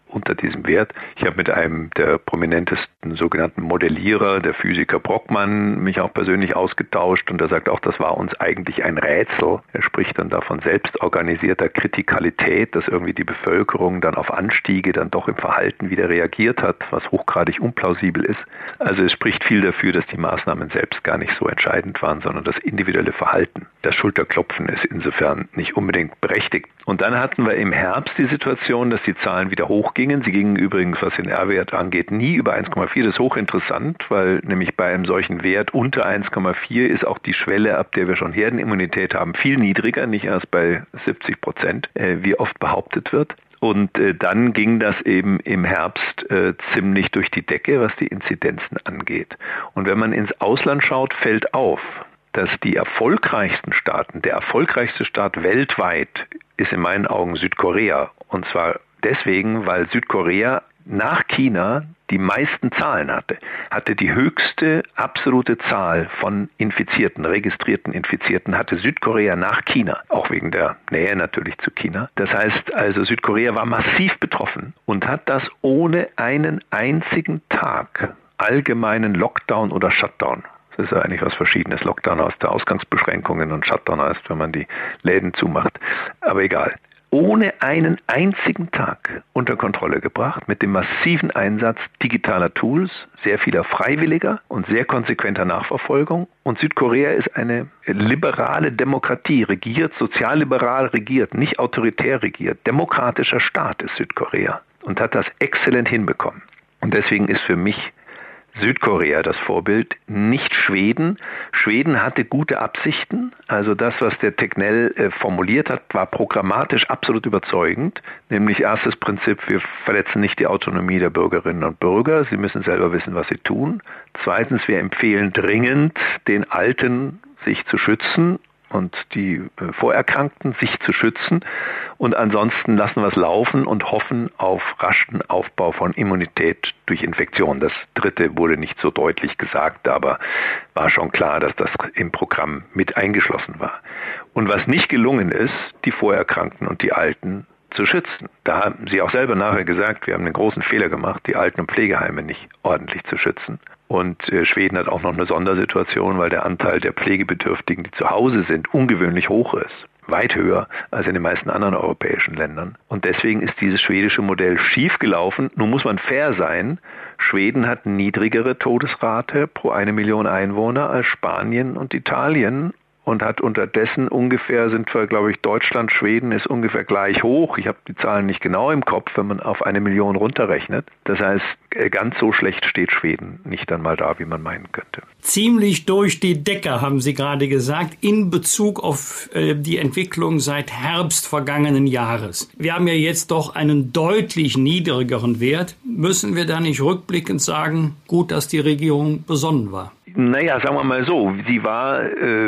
unter diesem Wert. Ich habe mit einem der prominentesten sogenannten Modellierer, der Physiker Brockmann, mich auch persönlich ausgetauscht und er sagt auch, das war uns eigentlich ein Rätsel. Er spricht dann da von selbstorganisierter Kritikalität, dass irgendwie die Bevölkerung dann auf Anstiege dann doch im Verhalten wieder reagiert hat, was hochgradig unplausibel ist. Also es spricht viel dafür, dass die Maßnahmen selbst gar nicht so entscheidend waren, sondern das individuelle Verhalten. Das Schulterklopfen ist insofern nicht unbedingt berechtigt. Und dann hatten wir im Herbst die Situation, dass die Zahlen wieder hochgingen. Sie gingen übrigens, was den R-Wert angeht, nie über 1,4. Das ist hochinteressant, weil nämlich bei einem solchen Wert unter 1,4 ist auch die Schwelle, ab der wir schon Herdenimmunität haben, viel niedriger, nicht erst bei 70%, wie oft behauptet wird. Und dann ging das eben im Herbst ziemlich durch die Decke, was die Inzidenzen angeht. Und wenn man ins Ausland schaut, fällt auf, dass die erfolgreichsten Staaten, der erfolgreichste Staat weltweit ist in meinen Augen Südkorea. Und zwar deswegen, weil Südkorea nach China die meisten Zahlen hatte die höchste absolute Zahl von Infizierten, registrierten Infizierten, hatte Südkorea nach China, auch wegen der Nähe natürlich zu China. Das heißt also, Südkorea war massiv betroffen und hat das ohne einen einzigen Tag allgemeinen Lockdown oder Shutdown. Das ist ja eigentlich was Verschiedenes. Lockdown heißt der Ausgangsbeschränkungen und Shutdown heißt, wenn man die Läden zumacht. Aber egal. Ohne einen einzigen Tag unter Kontrolle gebracht, mit dem massiven Einsatz digitaler Tools, sehr vieler Freiwilliger und sehr konsequenter Nachverfolgung. Und Südkorea ist eine liberale Demokratie, regiert, sozialliberal regiert, nicht autoritär regiert. Demokratischer Staat ist Südkorea und hat das exzellent hinbekommen. Und deswegen ist für mich Südkorea das Vorbild, nicht Schweden. Schweden hatte gute Absichten. Also das, was der Tegnell formuliert hat, war programmatisch absolut überzeugend. Nämlich erstes Prinzip, wir verletzen nicht die Autonomie der Bürgerinnen und Bürger. Sie müssen selber wissen, was sie tun. Zweitens, wir empfehlen dringend, den Alten sich zu schützen und die Vorerkrankten sich zu schützen. Und ansonsten lassen wir es laufen und hoffen auf raschen Aufbau von Immunität durch Infektion. Das dritte wurde nicht so deutlich gesagt, aber war schon klar, dass das im Programm mit eingeschlossen war. Und was nicht gelungen ist, die Vorerkrankten und die Alten zu schützen. Da haben Sie auch selber nachher gesagt, wir haben einen großen Fehler gemacht, die Alten- und Pflegeheime nicht ordentlich zu schützen. Und Schweden hat auch noch eine Sondersituation, weil der Anteil der Pflegebedürftigen, die zu Hause sind, ungewöhnlich hoch ist. Weit höher als in den meisten anderen europäischen Ländern. Und deswegen ist dieses schwedische Modell schief gelaufen. Nun muss man fair sein. Schweden hat niedrigere Todesrate pro 1 Million Einwohner als Spanien und Italien. Und hat unterdessen ungefähr, sind wir, glaube ich, Deutschland, Schweden ist ungefähr gleich hoch. Ich habe die Zahlen nicht genau im Kopf, wenn man auf 1 Million runterrechnet. Das heißt, ganz so schlecht steht Schweden nicht einmal da, wie man meinen könnte. Ziemlich durch die Decke, haben Sie gerade gesagt, in Bezug auf die Entwicklung seit Herbst vergangenen Jahres. Wir haben ja jetzt doch einen deutlich niedrigeren Wert. Müssen wir da nicht rückblickend sagen, gut, dass die Regierung besonnen war? Naja, sagen wir mal so, sie war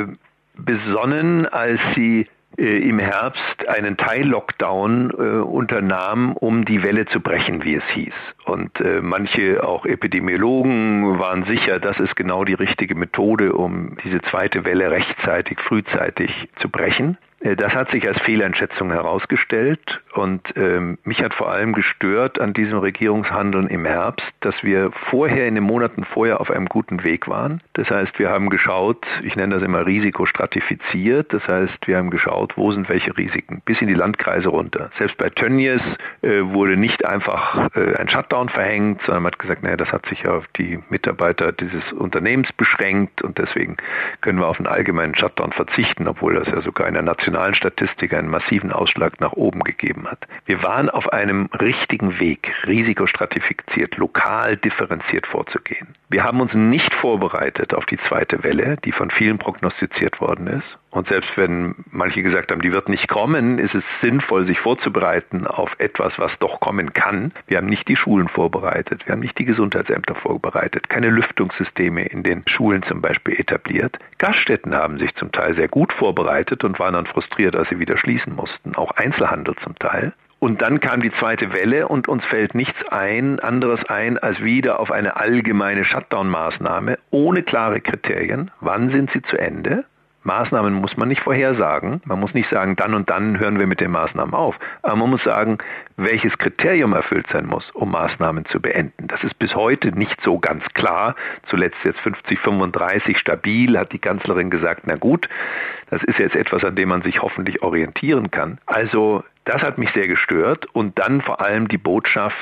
besonnen, als sie im Herbst einen Teil-Lockdown unternahm, um die Welle zu brechen, wie es hieß. Und manche, auch Epidemiologen, waren sicher, das ist genau die richtige Methode, um diese zweite Welle rechtzeitig, frühzeitig zu brechen. Das hat sich als Fehleinschätzung herausgestellt und mich hat vor allem gestört an diesem Regierungshandeln im Herbst, dass wir vorher, in den Monaten vorher, auf einem guten Weg waren. Das heißt, wir haben geschaut, ich nenne das immer risikostratifiziert, das heißt, wir haben geschaut, wo sind welche Risiken, bis in die Landkreise runter. Selbst bei Tönnies wurde nicht einfach ein Shutdown verhängt, sondern man hat gesagt, naja, das hat sich auf die Mitarbeiter dieses Unternehmens beschränkt und deswegen können wir auf einen allgemeinen Shutdown verzichten, obwohl das ja sogar in der nationalen Statistik einen massiven Ausschlag nach oben gegeben hat. Wir waren auf einem richtigen Weg, risikostratifiziert, lokal differenziert vorzugehen. Wir haben uns nicht vorbereitet auf die zweite Welle, die von vielen prognostiziert worden ist. Und selbst wenn manche gesagt haben, die wird nicht kommen, ist es sinnvoll, sich vorzubereiten auf etwas, was doch kommen kann. Wir haben nicht die Schulen vorbereitet, wir haben nicht die Gesundheitsämter vorbereitet, keine Lüftungssysteme in den Schulen zum Beispiel etabliert. Gaststätten haben sich zum Teil sehr gut vorbereitet und waren dann frustriert, als sie wieder schließen mussten, auch Einzelhandel zum Teil. Und dann kam die zweite Welle und uns fällt nichts anderes ein, als wieder auf eine allgemeine Shutdown-Maßnahme ohne klare Kriterien. Wann sind sie zu Ende? Maßnahmen muss man nicht vorhersagen. Man muss nicht sagen, dann und dann hören wir mit den Maßnahmen auf. Aber man muss sagen, welches Kriterium erfüllt sein muss, um Maßnahmen zu beenden. Das ist bis heute nicht so ganz klar. Zuletzt jetzt 50-35 stabil, hat die Kanzlerin gesagt, na gut, das ist jetzt etwas, an dem man sich hoffentlich orientieren kann. Also das hat mich sehr gestört und dann vor allem die Botschaft,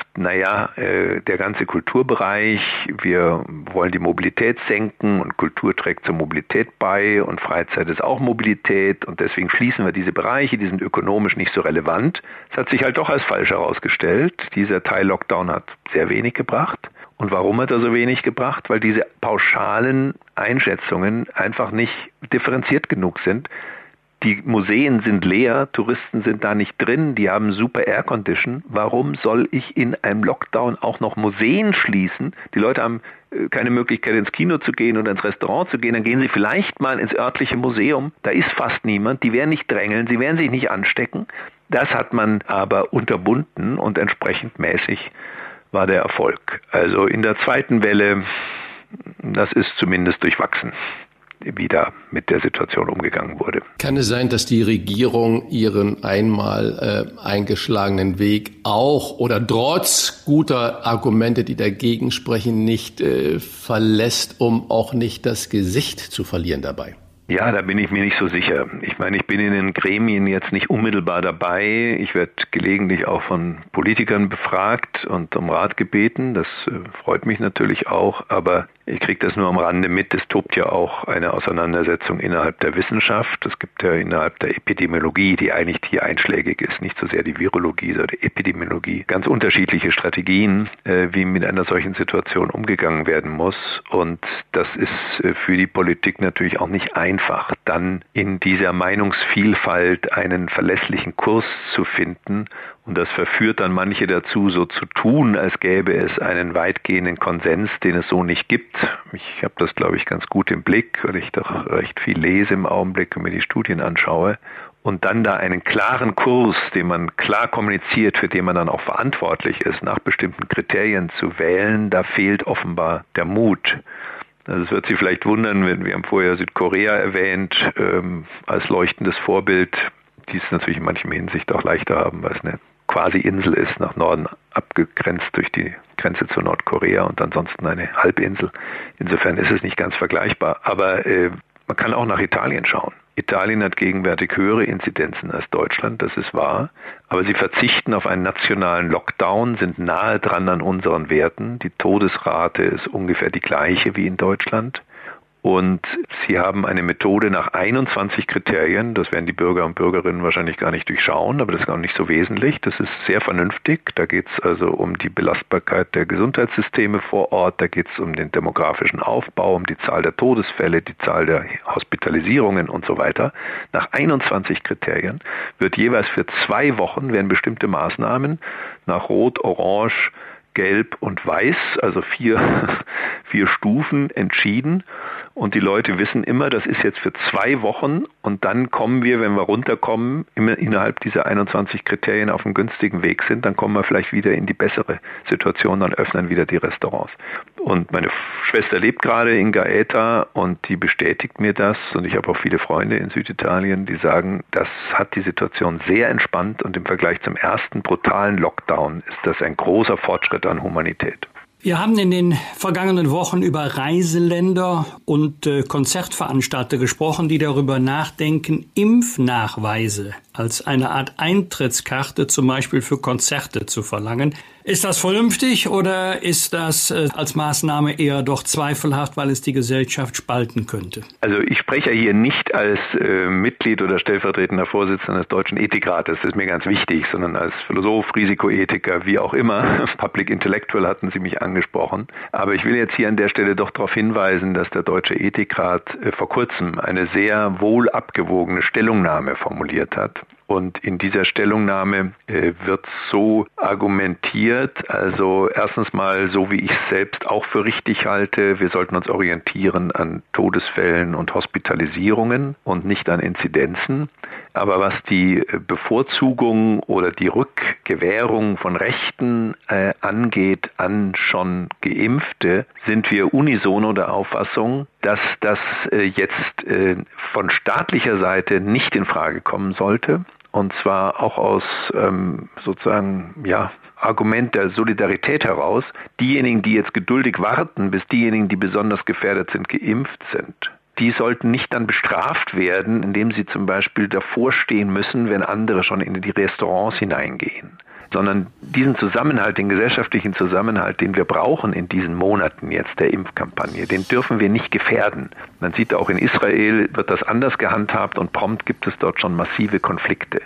der ganze Kulturbereich, wir wollen die Mobilität senken und Kultur trägt zur Mobilität bei und Freizeit ist auch Mobilität und deswegen schließen wir diese Bereiche, die sind ökonomisch nicht so relevant. Es hat sich halt doch als falsch herausgestellt. Dieser Teil-Lockdown hat sehr wenig gebracht. Und warum hat er so wenig gebracht? Weil diese pauschalen Einschätzungen einfach nicht differenziert genug sind. Die Museen sind leer, Touristen sind da nicht drin, die haben super Aircondition. Warum soll ich in einem Lockdown auch noch Museen schließen? Die Leute haben keine Möglichkeit, ins Kino zu gehen oder ins Restaurant zu gehen. Dann gehen sie vielleicht mal ins örtliche Museum. Da ist fast niemand. Die werden nicht drängeln, sie werden sich nicht anstecken. Das hat man aber unterbunden und entsprechend mäßig war der Erfolg. Also in der zweiten Welle, das ist zumindest durchwachsen, wie da mit der Situation umgegangen wurde. Kann es sein, dass die Regierung ihren einmal eingeschlagenen Weg auch oder trotz guter Argumente, die dagegen sprechen, nicht verlässt, um auch nicht das Gesicht zu verlieren dabei? Ja, da bin ich mir nicht so sicher. Ich meine, ich bin in den Gremien jetzt nicht unmittelbar dabei. Ich werde gelegentlich auch von Politikern befragt und um Rat gebeten. Das freut mich natürlich auch, aber ich kriege das nur am Rande mit. Es tobt ja auch eine Auseinandersetzung innerhalb der Wissenschaft. Es gibt ja innerhalb der Epidemiologie, die eigentlich hier einschlägig ist, nicht so sehr die Virologie, sondern die Epidemiologie, ganz unterschiedliche Strategien, wie mit einer solchen Situation umgegangen werden muss. Und das ist für die Politik natürlich auch nicht einfach, dann in dieser Meinungsvielfalt einen verlässlichen Kurs zu finden. Und das verführt dann manche dazu, so zu tun, als gäbe es einen weitgehenden Konsens, den es so nicht gibt. Ich habe das, glaube ich, ganz gut im Blick, weil ich doch recht viel lese im Augenblick und mir die Studien anschaue. Und dann da einen klaren Kurs, den man klar kommuniziert, für den man dann auch verantwortlich ist, nach bestimmten Kriterien zu wählen, da fehlt offenbar der Mut. Also es wird Sie vielleicht wundern, wir haben vorher Südkorea erwähnt, als leuchtendes Vorbild, die es natürlich in manchem Hinsicht auch leichter haben, weil es eine quasi Insel ist, nach Norden abgegrenzt durch die Grenze zu Nordkorea und ansonsten eine Halbinsel. Insofern ist es nicht ganz vergleichbar, aber man kann auch nach Italien schauen. Italien hat gegenwärtig höhere Inzidenzen als Deutschland, das ist wahr, aber sie verzichten auf einen nationalen Lockdown, sind nahe dran an unseren Werten. Die Todesrate ist ungefähr die gleiche wie in Deutschland. Und sie haben eine Methode nach 21 Kriterien, das werden die Bürger und Bürgerinnen wahrscheinlich gar nicht durchschauen, aber das ist auch nicht so wesentlich, das ist sehr vernünftig. Da geht es also um die Belastbarkeit der Gesundheitssysteme vor Ort, da geht es um den demografischen Aufbau, um die Zahl der Todesfälle, die Zahl der Hospitalisierungen und so weiter. Nach 21 Kriterien wird jeweils für 2 Wochen werden bestimmte Maßnahmen nach Rot, Orange, Gelb und Weiß, also 4 Stufen entschieden. Und die Leute wissen immer, das ist jetzt für 2 Wochen und dann kommen wir, wenn wir runterkommen, immer innerhalb dieser 21 Kriterien auf einem günstigen Weg sind, dann kommen wir vielleicht wieder in die bessere Situation, dann öffnen wieder die Restaurants. Und meine Schwester lebt gerade in Gaeta und die bestätigt mir das und ich habe auch viele Freunde in Süditalien, die sagen, das hat die Situation sehr entspannt und im Vergleich zum ersten brutalen Lockdown ist das ein großer Fortschritt an Humanität. Wir haben in den vergangenen Wochen über Reiseländer und Konzertveranstalter gesprochen, die darüber nachdenken, Impfnachweise als eine Art Eintrittskarte zum Beispiel für Konzerte zu verlangen. Ist das vernünftig oder ist das als Maßnahme eher doch zweifelhaft, weil es die Gesellschaft spalten könnte? Also ich spreche hier nicht als Mitglied oder stellvertretender Vorsitzender des Deutschen Ethikrates, das ist mir ganz wichtig, sondern als Philosoph, Risikoethiker, wie auch immer. Public Intellectual hatten Sie mich angesprochen. Aber ich will jetzt hier an der Stelle doch darauf hinweisen, dass der Deutsche Ethikrat vor kurzem eine sehr wohl abgewogene Stellungnahme formuliert hat. Und in dieser Stellungnahme wird so argumentiert, also erstens mal, so wie ich es selbst auch für richtig halte, wir sollten uns orientieren an Todesfällen und Hospitalisierungen und nicht an Inzidenzen. Aber was die Bevorzugung oder die Rückgewährung von Rechten angeht an schon Geimpfte, sind wir unisono der Auffassung, dass das jetzt von staatlicher Seite nicht in Frage kommen sollte. Und zwar auch aus Argument der Solidarität heraus. Diejenigen, die jetzt geduldig warten, bis diejenigen, die besonders gefährdet sind, geimpft sind, die sollten nicht dann bestraft werden, indem sie zum Beispiel davor stehen müssen, wenn andere schon in die Restaurants hineingehen. Sondern diesen Zusammenhalt, den gesellschaftlichen Zusammenhalt, den wir brauchen in diesen Monaten jetzt der Impfkampagne, den dürfen wir nicht gefährden. Man sieht auch in Israel wird das anders gehandhabt und prompt gibt es dort schon massive Konflikte.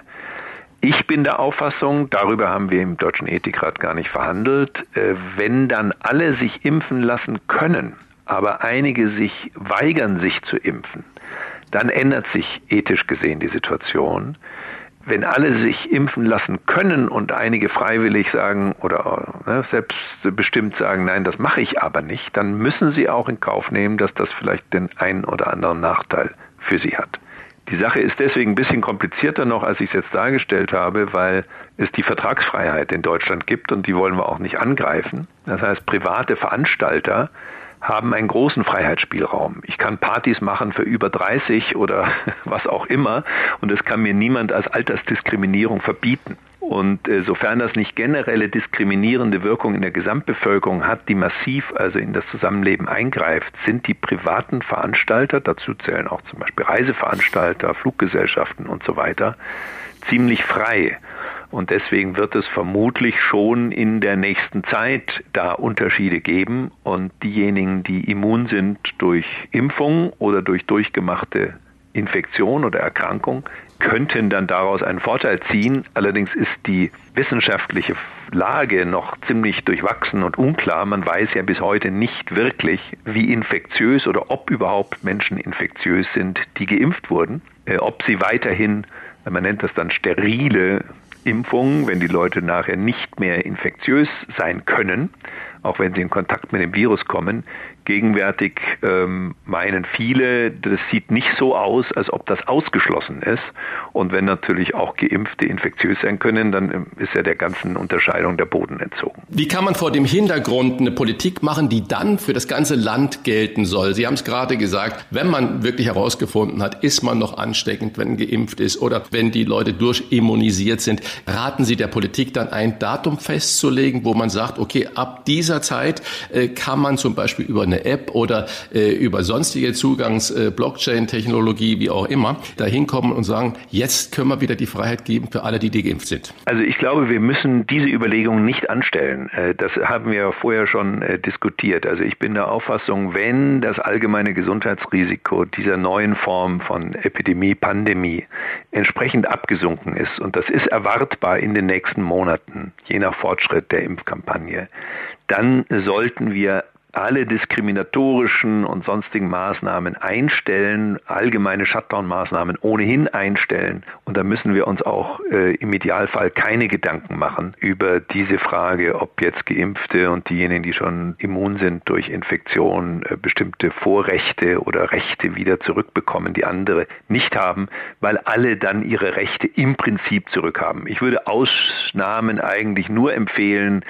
Ich bin der Auffassung, darüber haben wir im Deutschen Ethikrat gar nicht verhandelt, wenn dann alle sich impfen lassen können, aber einige sich weigern, sich zu impfen, dann ändert sich ethisch gesehen die Situation. Wenn alle sich impfen lassen können und einige freiwillig sagen oder selbstbestimmt sagen, nein, das mache ich aber nicht, dann müssen sie auch in Kauf nehmen, dass das vielleicht den einen oder anderen Nachteil für sie hat. Die Sache ist deswegen ein bisschen komplizierter noch, als ich es jetzt dargestellt habe, weil es die Vertragsfreiheit in Deutschland gibt und die wollen wir auch nicht angreifen. Das heißt, private Veranstalter haben einen großen Freiheitsspielraum. Ich kann Partys machen für über 30 oder was auch immer und das kann mir niemand als Altersdiskriminierung verbieten. Und sofern das nicht generelle diskriminierende Wirkung in der Gesamtbevölkerung hat, die massiv also in das Zusammenleben eingreift, sind die privaten Veranstalter, dazu zählen auch zum Beispiel Reiseveranstalter, Fluggesellschaften und so weiter, ziemlich frei. Und deswegen wird es vermutlich schon in der nächsten Zeit da Unterschiede geben. Und diejenigen, die immun sind durch Impfung oder durch durchgemachte Infektion oder Erkrankung, könnten dann daraus einen Vorteil ziehen. Allerdings ist die wissenschaftliche Lage noch ziemlich durchwachsen und unklar. Man weiß ja bis heute nicht wirklich, wie infektiös oder ob überhaupt Menschen infektiös sind, die geimpft wurden. Ob sie weiterhin, man nennt das dann sterile Impfungen, wenn die Leute nachher nicht mehr infektiös sein können, auch wenn sie in Kontakt mit dem Virus kommen. Gegenwärtig meinen viele, das sieht nicht so aus, als ob das ausgeschlossen ist. Und wenn natürlich auch Geimpfte infektiös sein können, dann ist ja der ganzen Unterscheidung der Boden entzogen. Wie kann man vor dem Hintergrund eine Politik machen, die dann für das ganze Land gelten soll? Sie haben es gerade gesagt, wenn man wirklich herausgefunden hat, ist man noch ansteckend, wenn geimpft ist oder wenn die Leute durchimmunisiert sind. Raten Sie der Politik dann ein Datum festzulegen, wo man sagt, okay, ab dieser Zeit kann man zum Beispiel über eine App oder über sonstige Blockchain-Technologie, wie auch immer, da hinkommen und sagen, jetzt können wir wieder die Freiheit geben für alle, die geimpft sind? Also ich glaube, wir müssen diese Überlegungen nicht anstellen. Das haben wir vorher schon diskutiert. Also ich bin der Auffassung, wenn das allgemeine Gesundheitsrisiko dieser neuen Form von Epidemie, Pandemie entsprechend abgesunken ist, und das ist erwartbar in den nächsten Monaten, je nach Fortschritt der Impfkampagne, dann sollten wir alle diskriminatorischen und sonstigen Maßnahmen einstellen, allgemeine Shutdown-Maßnahmen ohnehin einstellen. Und da müssen wir uns auch im Idealfall keine Gedanken machen über diese Frage, ob jetzt Geimpfte und diejenigen, die schon immun sind durch Infektion, bestimmte Vorrechte oder Rechte wieder zurückbekommen, die andere nicht haben, weil alle dann ihre Rechte im Prinzip zurückhaben. Ich würde Ausnahmen eigentlich nur empfehlen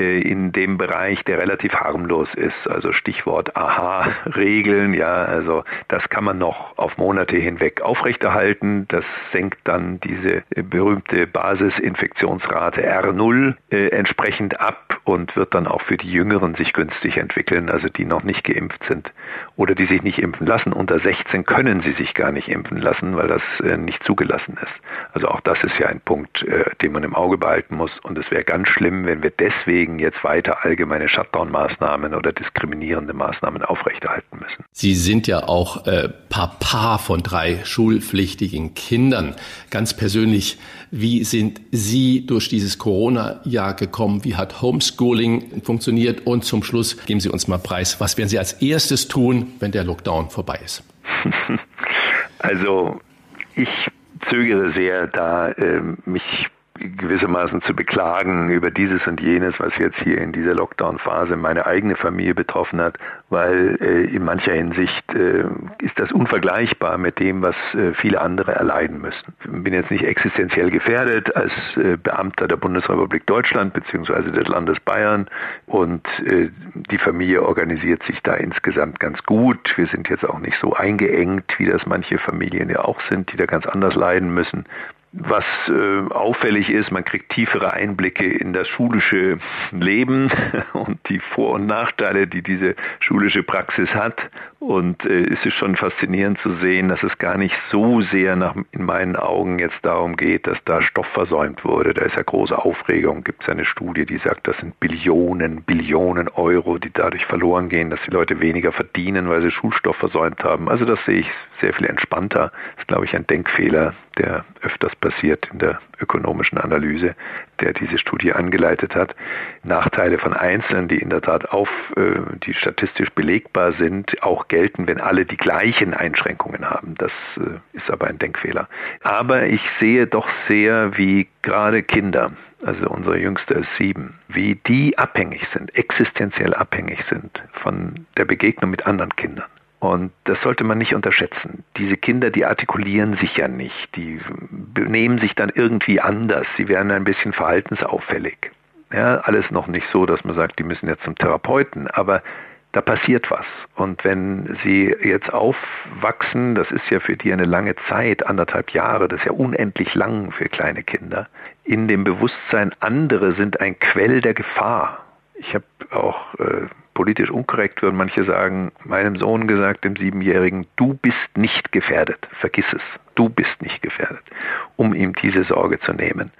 in dem Bereich, der relativ harmlos ist. Also Stichwort Aha-Regeln, ja, also das kann man noch auf Monate hinweg aufrechterhalten. Das senkt dann diese berühmte Basisinfektionsrate R0 entsprechend ab und wird dann auch für die Jüngeren sich günstig entwickeln, also die noch nicht geimpft sind oder die sich nicht impfen lassen. Unter 16 können sie sich gar nicht impfen lassen, weil das nicht zugelassen ist. Also auch das ist ja ein Punkt, den man im Auge behalten muss. Und es wäre ganz schlimm, wenn wir deswegen jetzt weiter allgemeine Shutdown-Maßnahmen oder diskriminierende Maßnahmen aufrechterhalten müssen. Sie sind ja auch Papa von 3 schulpflichtigen Kindern. Ganz persönlich, wie sind Sie durch dieses Corona-Jahr gekommen? Wie hat Homeschooling funktioniert? Und zum Schluss geben Sie uns mal preis. Was werden Sie als erstes tun, wenn der Lockdown vorbei ist? Also ich zögere sehr, da mich gewissermaßen zu beklagen über dieses und jenes, was jetzt hier in dieser Lockdown-Phase meine eigene Familie betroffen hat, weil in mancher Hinsicht ist das unvergleichbar mit dem, was viele andere erleiden müssen. Ich bin jetzt nicht existenziell gefährdet als Beamter der Bundesrepublik Deutschland bzw. des Landes Bayern und die Familie organisiert sich da insgesamt ganz gut. Wir sind jetzt auch nicht so eingeengt, wie das manche Familien ja auch sind, die da ganz anders leiden müssen. Was auffällig ist, man kriegt tiefere Einblicke in das schulische Leben und die Vor- und Nachteile, die diese schulische Praxis hat. Und es ist schon faszinierend zu sehen, dass es gar nicht so sehr in meinen Augen jetzt darum geht, dass da Stoff versäumt wurde. Da ist ja große Aufregung. Gibt es eine Studie, die sagt, das sind Billionen Euro, die dadurch verloren gehen, dass die Leute weniger verdienen, weil sie Schulstoff versäumt haben. Also das sehe ich sehr viel entspannter. Das ist, glaube ich, ein Denkfehler, der öfters passiert in der ökonomischen Analyse, der diese Studie angeleitet hat. Nachteile von Einzelnen, die in der Tat die statistisch belegbar sind, auch gelten, wenn alle die gleichen Einschränkungen haben. Das ist aber ein Denkfehler. Aber ich sehe doch sehr, wie gerade Kinder, also unsere Jüngste ist 7, wie die abhängig sind, existenziell abhängig sind von der Begegnung mit anderen Kindern. Und das sollte man nicht unterschätzen. Diese Kinder, die artikulieren sich ja nicht, die benehmen sich dann irgendwie anders, sie werden ein bisschen verhaltensauffällig. Ja, alles noch nicht so, dass man sagt, die müssen jetzt zum Therapeuten, aber da passiert was. Und wenn sie jetzt aufwachsen, das ist ja für die eine lange Zeit, 1,5 Jahre, das ist ja unendlich lang für kleine Kinder, in dem Bewusstsein, andere sind ein Quell der Gefahr. Ich habe auch politisch unkorrekt, würden manche sagen, meinem Sohn gesagt, dem 7-Jährigen, du bist nicht gefährdet, vergiss es, du bist nicht gefährdet, um ihm diese Sorge zu nehmen,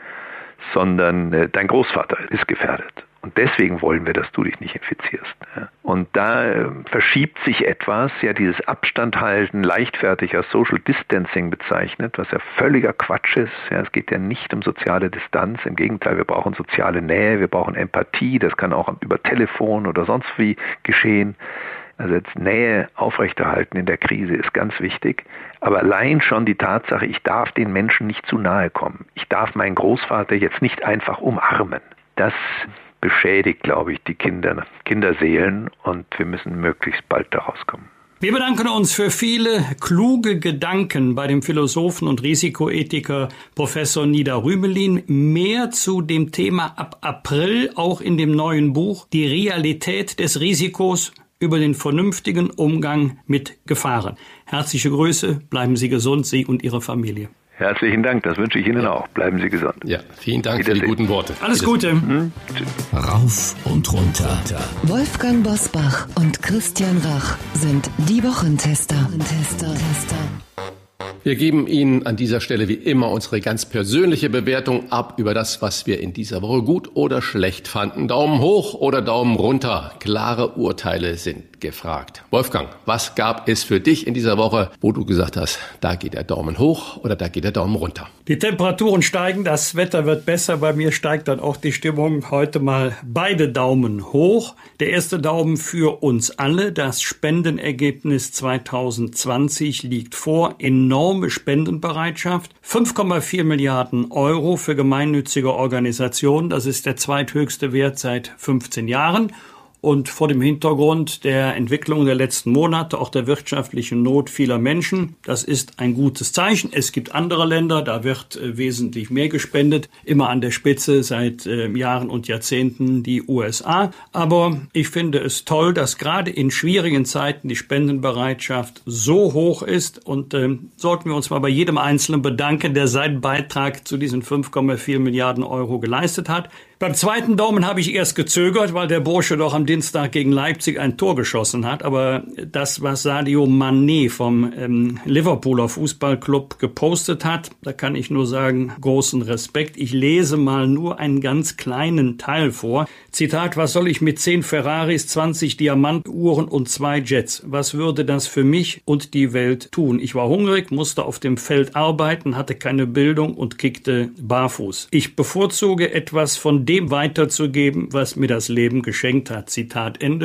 sondern dein Großvater ist gefährdet. Und deswegen wollen wir, dass du dich nicht infizierst. Und da verschiebt sich etwas, ja dieses Abstand halten, leichtfertig als Social Distancing bezeichnet, was ja völliger Quatsch ist. Ja, es geht ja nicht um soziale Distanz, im Gegenteil, wir brauchen soziale Nähe, wir brauchen Empathie, das kann auch über Telefon oder sonst wie geschehen. Also jetzt Nähe aufrechterhalten in der Krise ist ganz wichtig. Aber allein schon die Tatsache, ich darf den Menschen nicht zu nahe kommen. Ich darf meinen Großvater jetzt nicht einfach umarmen. Das beschädigt, glaube ich, die Kinderseelen und wir müssen möglichst bald da rauskommen. Wir bedanken uns für viele kluge Gedanken bei dem Philosophen und Risikoethiker Professor Nida Rümelin. Mehr zu dem Thema ab April, auch in dem neuen Buch Die Realität des Risikos über den vernünftigen Umgang mit Gefahren. Herzliche Grüße, bleiben Sie gesund, Sie und Ihre Familie. Herzlichen Dank, das wünsche ich Ihnen auch. Bleiben Sie gesund. Ja, vielen Dank für die guten Worte. Alles Gute. Rauf und runter. Wolfgang Bosbach und Christian Rach sind die Wochentester. Wir geben Ihnen an dieser Stelle wie immer unsere ganz persönliche Bewertung ab über das, was wir in dieser Woche gut oder schlecht fanden. Daumen hoch oder Daumen runter. Klare Urteile sind gefragt. Wolfgang, was gab es für dich in dieser Woche, wo du gesagt hast, da geht der Daumen hoch oder da geht der Daumen runter? Die Temperaturen steigen, das Wetter wird besser. Bei mir steigt dann auch die Stimmung. Heute mal beide Daumen hoch. Der erste Daumen für uns alle. Das Spendenergebnis 2020 liegt vor. Enorme Spendenbereitschaft. 5,4 Milliarden Euro für gemeinnützige Organisationen. Das ist der zweithöchste Wert seit 15 Jahren. Und vor dem Hintergrund der Entwicklung der letzten Monate, auch der wirtschaftlichen Not vieler Menschen, das ist ein gutes Zeichen. Es gibt andere Länder, da wird wesentlich mehr gespendet, immer an der Spitze seit Jahren und Jahrzehnten die USA. Aber ich finde es toll, dass gerade in schwierigen Zeiten die Spendenbereitschaft so hoch ist und sollten wir uns mal bei jedem Einzelnen bedanken, der seinen Beitrag zu diesen 5,4 Milliarden Euro geleistet hat. Beim zweiten Daumen habe ich erst gezögert, weil der Bursche doch am Dienstag gegen Leipzig ein Tor geschossen hat. Aber das, was Sadio Mané vom Liverpooler Fußballclub gepostet hat, da kann ich nur sagen, großen Respekt. Ich lese mal nur einen ganz kleinen Teil vor. Zitat, was soll ich mit 10 Ferraris, 20 Diamantuhren und 2 Jets? Was würde das für mich und die Welt tun? Ich war hungrig, musste auf dem Feld arbeiten, hatte keine Bildung und kickte barfuß. Ich bevorzuge etwas von dem weiterzugeben, was mir das Leben geschenkt hat. Zitat Ende.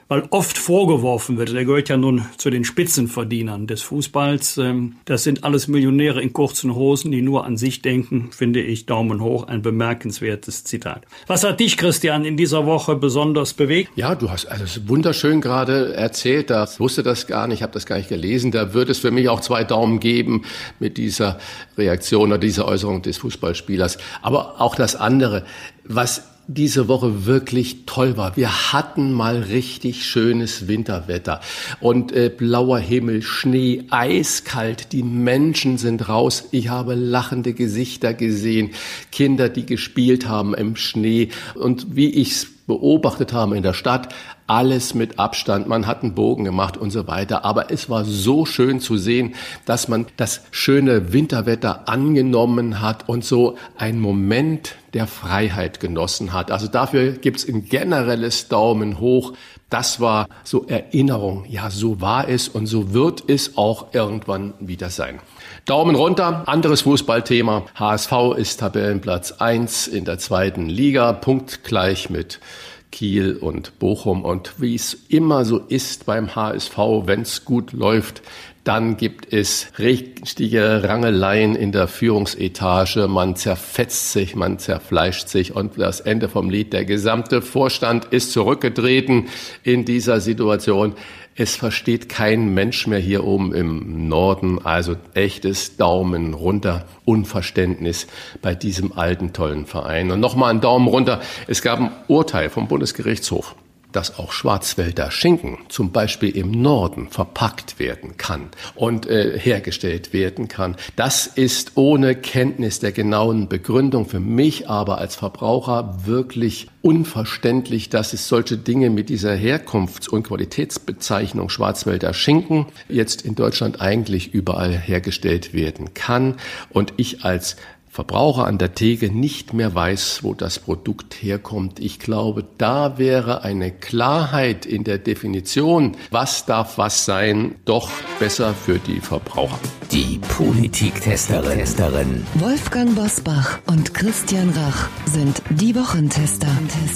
weil oft vorgeworfen wird, er gehört ja nun zu den Spitzenverdienern des Fußballs. Das sind alles Millionäre in kurzen Hosen, die nur an sich denken, finde ich, Daumen hoch, ein bemerkenswertes Zitat. Was hat dich, Christian, in dieser Woche besonders bewegt? Ja, du hast alles wunderschön gerade erzählt, ich wusste das gar nicht, habe das gar nicht gelesen. Da wird es für mich auch 2 Daumen geben mit dieser Reaktion oder dieser Äußerung des Fußballspielers. Aber auch das andere, was diese Woche wirklich toll war. Wir hatten mal richtig schönes Winterwetter und blauer Himmel, Schnee, eiskalt. Die Menschen sind raus. Ich habe lachende Gesichter gesehen, Kinder, die gespielt haben im Schnee und wie ich's beobachtet habe in der Stadt, alles mit Abstand, man hat einen Bogen gemacht und so weiter. Aber es war so schön zu sehen, dass man das schöne Winterwetter angenommen hat und so einen Moment der Freiheit genossen hat. Also dafür gibt's ein generelles Daumen hoch. Das war so Erinnerung. Ja, so war es und so wird es auch irgendwann wieder sein. Daumen runter, anderes Fußballthema. HSV ist Tabellenplatz 1 in der 2. Liga, punktgleich mit Kiel und Bochum. Und wie es immer so ist beim HSV, wenn es gut läuft, dann gibt es richtige Rangeleien in der Führungsetage. Man zerfetzt sich, man zerfleischt sich und das Ende vom Lied. Der gesamte Vorstand ist zurückgetreten in dieser Situation. Es versteht kein Mensch mehr hier oben im Norden. Also echtes Daumen runter, Unverständnis bei diesem alten, tollen Verein. Und nochmal ein Daumen runter. Es gab ein Urteil vom Bundesgerichtshof, dass auch Schwarzwälder Schinken zum Beispiel im Norden verpackt werden kann und hergestellt werden kann. Das ist ohne Kenntnis der genauen Begründung für mich aber als Verbraucher wirklich unverständlich, dass es solche Dinge mit dieser Herkunfts- und Qualitätsbezeichnung Schwarzwälder Schinken jetzt in Deutschland eigentlich überall hergestellt werden kann und ich als Verbraucher an der Theke nicht mehr weiß, wo das Produkt herkommt. Ich glaube, da wäre eine Klarheit in der Definition, was darf was sein, doch besser für die Verbraucher. Die Politiktesterin. Wolfgang Bosbach und Christian Rach sind die Wochentester.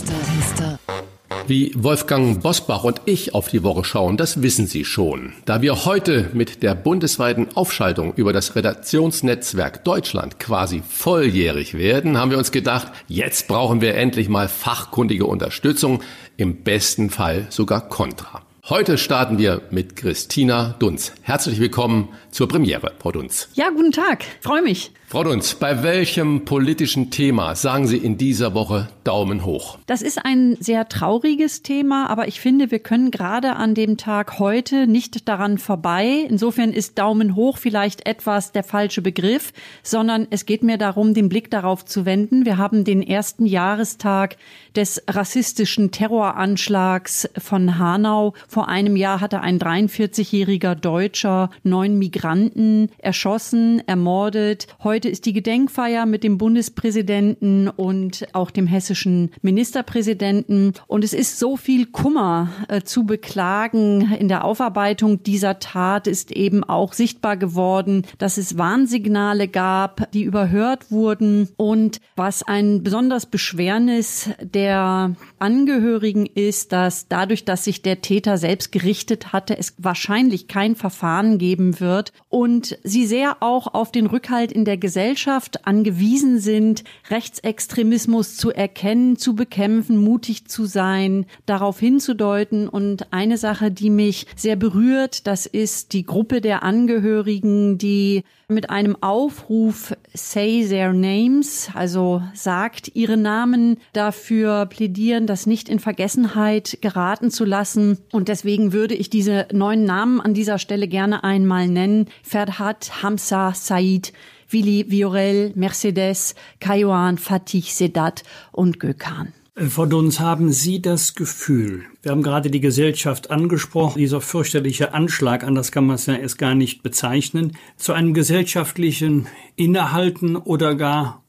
Wie Wolfgang Bosbach und ich auf die Woche schauen, das wissen Sie schon. Da wir heute mit der bundesweiten Aufschaltung über das Redaktionsnetzwerk Deutschland quasi volljährig werden, haben wir uns gedacht, jetzt brauchen wir endlich mal fachkundige Unterstützung, im besten Fall sogar Kontra. Heute starten wir mit Christina Dunz. Herzlich willkommen zur Premiere, Frau Dunz. Ja, guten Tag. Freue mich. Frau Dunz, bei welchem politischen Thema sagen Sie in dieser Woche Daumen hoch? Das ist ein sehr trauriges Thema, aber ich finde, wir können gerade an dem Tag heute nicht daran vorbei. Insofern ist Daumen hoch vielleicht etwas der falsche Begriff, sondern es geht mir darum, den Blick darauf zu wenden. Wir haben den 1. Jahrestag des rassistischen Terroranschlags von Hanau. Vor einem Jahr hatte ein 43-jähriger Deutscher 9 Migranten erschossen, ermordet. Heute ist die Gedenkfeier mit dem Bundespräsidenten und auch dem hessischen Ministerpräsidenten. Und es ist so viel Kummer zu beklagen. In der Aufarbeitung dieser Tat ist eben auch sichtbar geworden, dass es Warnsignale gab, die überhört wurden. Und was ein besonderes Beschwernis der Angehörigen ist, dass dadurch, dass sich der Täter selbst gerichtet hatte, es wahrscheinlich kein Verfahren geben wird und sie sehr auch auf den Rückhalt in der Gesellschaft angewiesen sind, Rechtsextremismus zu erkennen, zu bekämpfen, mutig zu sein, darauf hinzudeuten. Und eine Sache, die mich sehr berührt, das ist die Gruppe der Angehörigen, die mit einem Aufruf Say Their Names, also sagt ihre Namen, dafür plädieren, das nicht in Vergessenheit geraten zu lassen. Und deswegen würde ich diese 9 Namen an dieser Stelle gerne einmal nennen. Ferhat, Hamza, Said, Willi, Viorel, Mercedes, Kaiwan, Fatih, Sedat und Gökhan. Frau Dunz, haben Sie das Gefühl, wir haben gerade die Gesellschaft angesprochen, dieser fürchterliche Anschlag, anders kann man es ja erst gar nicht bezeichnen, zu einem gesellschaftlichen Innehalten oder gar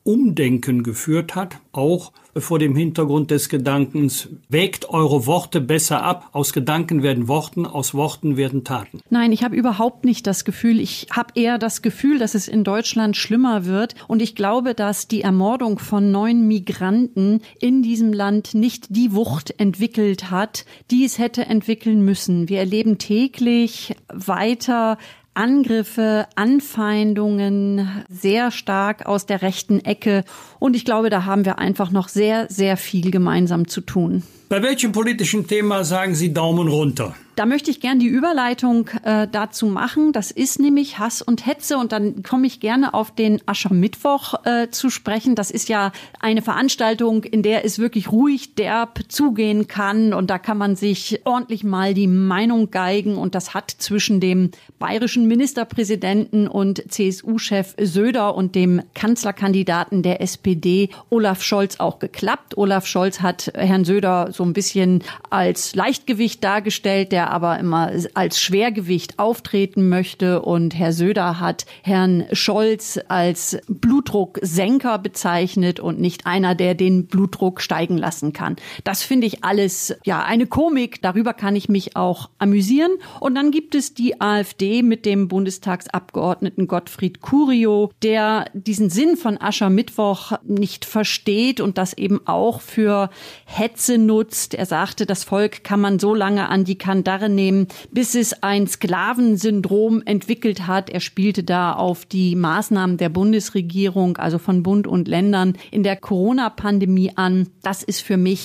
Umdenken geführt hat, auch vor dem Hintergrund des Gedankens, wägt eure Worte besser ab, aus Gedanken werden Worten, aus Worten werden Taten. Nein, ich habe überhaupt nicht das Gefühl, ich habe eher das Gefühl, dass es in Deutschland schlimmer wird und ich glaube, dass die Ermordung von 9 Migranten in diesem Land nicht die Wucht entwickelt hat, die es hätte entwickeln müssen. Wir erleben täglich weiter Angriffe, Anfeindungen sehr stark aus der rechten Ecke. Und ich glaube, da haben wir einfach noch sehr, sehr viel gemeinsam zu tun. Bei welchem politischen Thema sagen Sie Daumen runter? Da möchte ich gern die Überleitung dazu machen. Das ist nämlich Hass und Hetze. Und dann komme ich gerne auf den Aschermittwoch zu sprechen. Das ist ja eine Veranstaltung, in der es wirklich ruhig derb zugehen kann. Und da kann man sich ordentlich mal die Meinung geigen. Und das hat zwischen dem bayerischen Ministerpräsidenten und CSU-Chef Söder und dem Kanzlerkandidaten der SPD Olaf Scholz auch geklappt. Olaf Scholz hat Herrn Söder so ein bisschen als Leichtgewicht dargestellt, der aber immer als Schwergewicht auftreten möchte. Und Herr Söder hat Herrn Scholz als Blutdrucksenker bezeichnet und nicht einer, der den Blutdruck steigen lassen kann. Das finde ich alles ja eine Komik. Darüber kann ich mich auch amüsieren. Und dann gibt es die AfD mit dem Bundestagsabgeordneten Gottfried Curio, der diesen Sinn von Aschermittwoch nicht versteht und das eben auch für Hetze nutzt. Er sagte, das Volk kann man so lange an die Kandare nehmen, bis es ein Sklavensyndrom entwickelt hat. Er spielte da auf die Maßnahmen der Bundesregierung, also von Bund und Ländern in der Corona-Pandemie an. Das ist für mich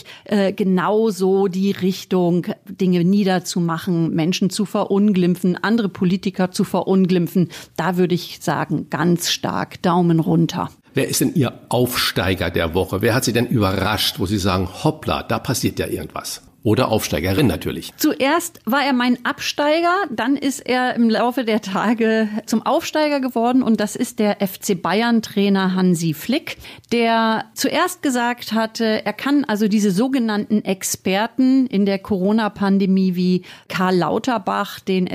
genauso die Richtung, Dinge niederzumachen, Menschen zu verunglimpfen, andere Politiker zu verunglimpfen. Da würde ich sagen, ganz stark Daumen runter. Wer ist denn Ihr Aufsteiger der Woche? Wer hat Sie denn überrascht, wo Sie sagen, hoppla, da passiert ja irgendwas? Oder Aufsteigerin natürlich. Zuerst war er mein Absteiger, dann ist er im Laufe der Tage zum Aufsteiger geworden und das ist der FC Bayern-Trainer Hansi Flick, der zuerst gesagt hatte, er kann also diese sogenannten Experten in der Corona-Pandemie wie Karl Lauterbach, den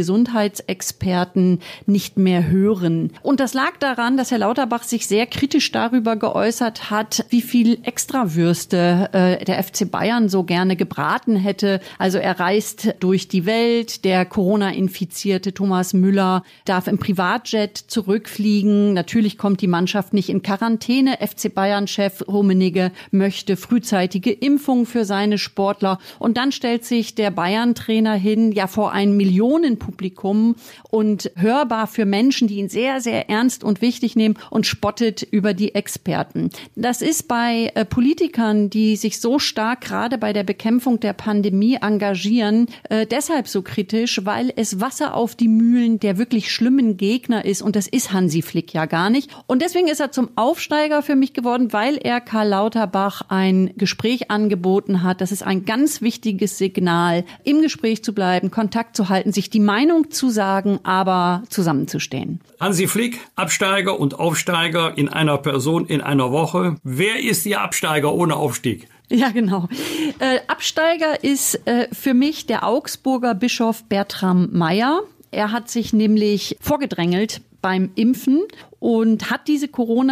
SPD-Gesundheitsexperten, nicht mehr hören. Und das lag daran, dass Herr Lauterbach sich sehr kritisch darüber geäußert hat, wie viel Extrawürste der FC Bayern so gerne gebraten hätte. Also er reist durch die Welt. Der Corona-infizierte Thomas Müller darf im Privatjet zurückfliegen. Natürlich kommt die Mannschaft nicht in Quarantäne. FC Bayern-Chef Rummenigge möchte frühzeitige Impfung für seine Sportler. Und dann stellt sich der Bayern-Trainer hin, ja vor ein Millionenpublikum und hörbar für Menschen, die ihn sehr, sehr ernst und wichtig nehmen und spottet über die Experten. Das ist bei Politikern, die sich so stark gerade bei der Bekämpfung der Pandemie engagieren, deshalb so kritisch, weil es Wasser auf die Mühlen der wirklich schlimmen Gegner ist und das ist Hansi Flick ja gar nicht. Und deswegen ist er zum Aufsteiger für mich geworden, weil er Karl Lauterbach ein Gespräch angeboten hat. Das ist ein ganz wichtiges Signal, im Gespräch zu bleiben, Kontakt zu halten, sich die Meinung zu sagen, aber zusammenzustehen. Hansi Flick, Absteiger und Aufsteiger in einer Person in einer Woche. Wer ist Ihr Absteiger ohne Aufstieg? Ja, genau. Absteiger ist für mich der Augsburger Bischof Bertram Meyer. Er hat sich nämlich vorgedrängelt beim Impfen und hat diese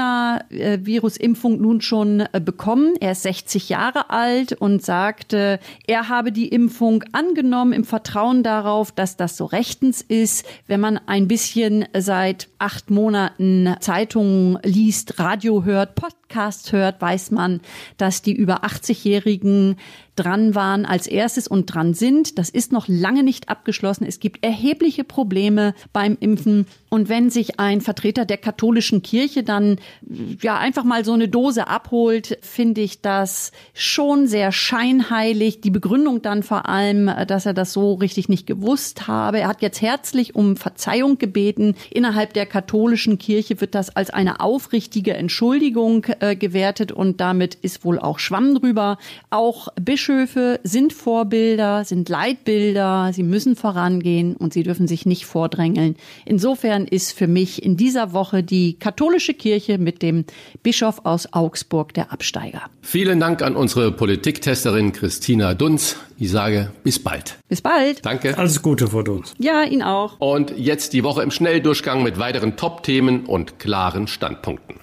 Corona-Virus-Impfung nun schon bekommen. Er ist 60 Jahre alt und sagte, er habe die Impfung angenommen im Vertrauen darauf, dass das so rechtens ist. Wenn man ein bisschen seit 8 Monaten Zeitungen liest, Radio hört, Podcasts hört, weiß man, dass die über 80-Jährigen dran waren als erstes und dran sind. Das ist noch lange nicht abgeschlossen. Es gibt erhebliche Probleme beim Impfen. Und wenn sich ein Vertreter der katholischen Kirche dann ja einfach mal so eine Dose abholt, finde ich das schon sehr scheinheilig. Die Begründung dann vor allem, dass er das so richtig nicht gewusst habe. Er hat jetzt herzlich um Verzeihung gebeten. Innerhalb der katholischen Kirche wird das als eine aufrichtige Entschuldigung gewertet und damit ist wohl auch Schwamm drüber. Auch Bischöfe sind Vorbilder, sind Leitbilder. Sie müssen vorangehen und sie dürfen sich nicht vordrängeln. Insofern ist für mich in dieser Woche die katholische Kirche mit dem Bischof aus Augsburg der Absteiger. Vielen Dank an unsere Politiktesterin Christina Dunz. Ich sage bis bald. Bis bald. Danke. Alles Gute von uns. Ja, Ihnen auch. Und jetzt die Woche im Schnelldurchgang mit weiteren Top-Themen und klaren Standpunkten.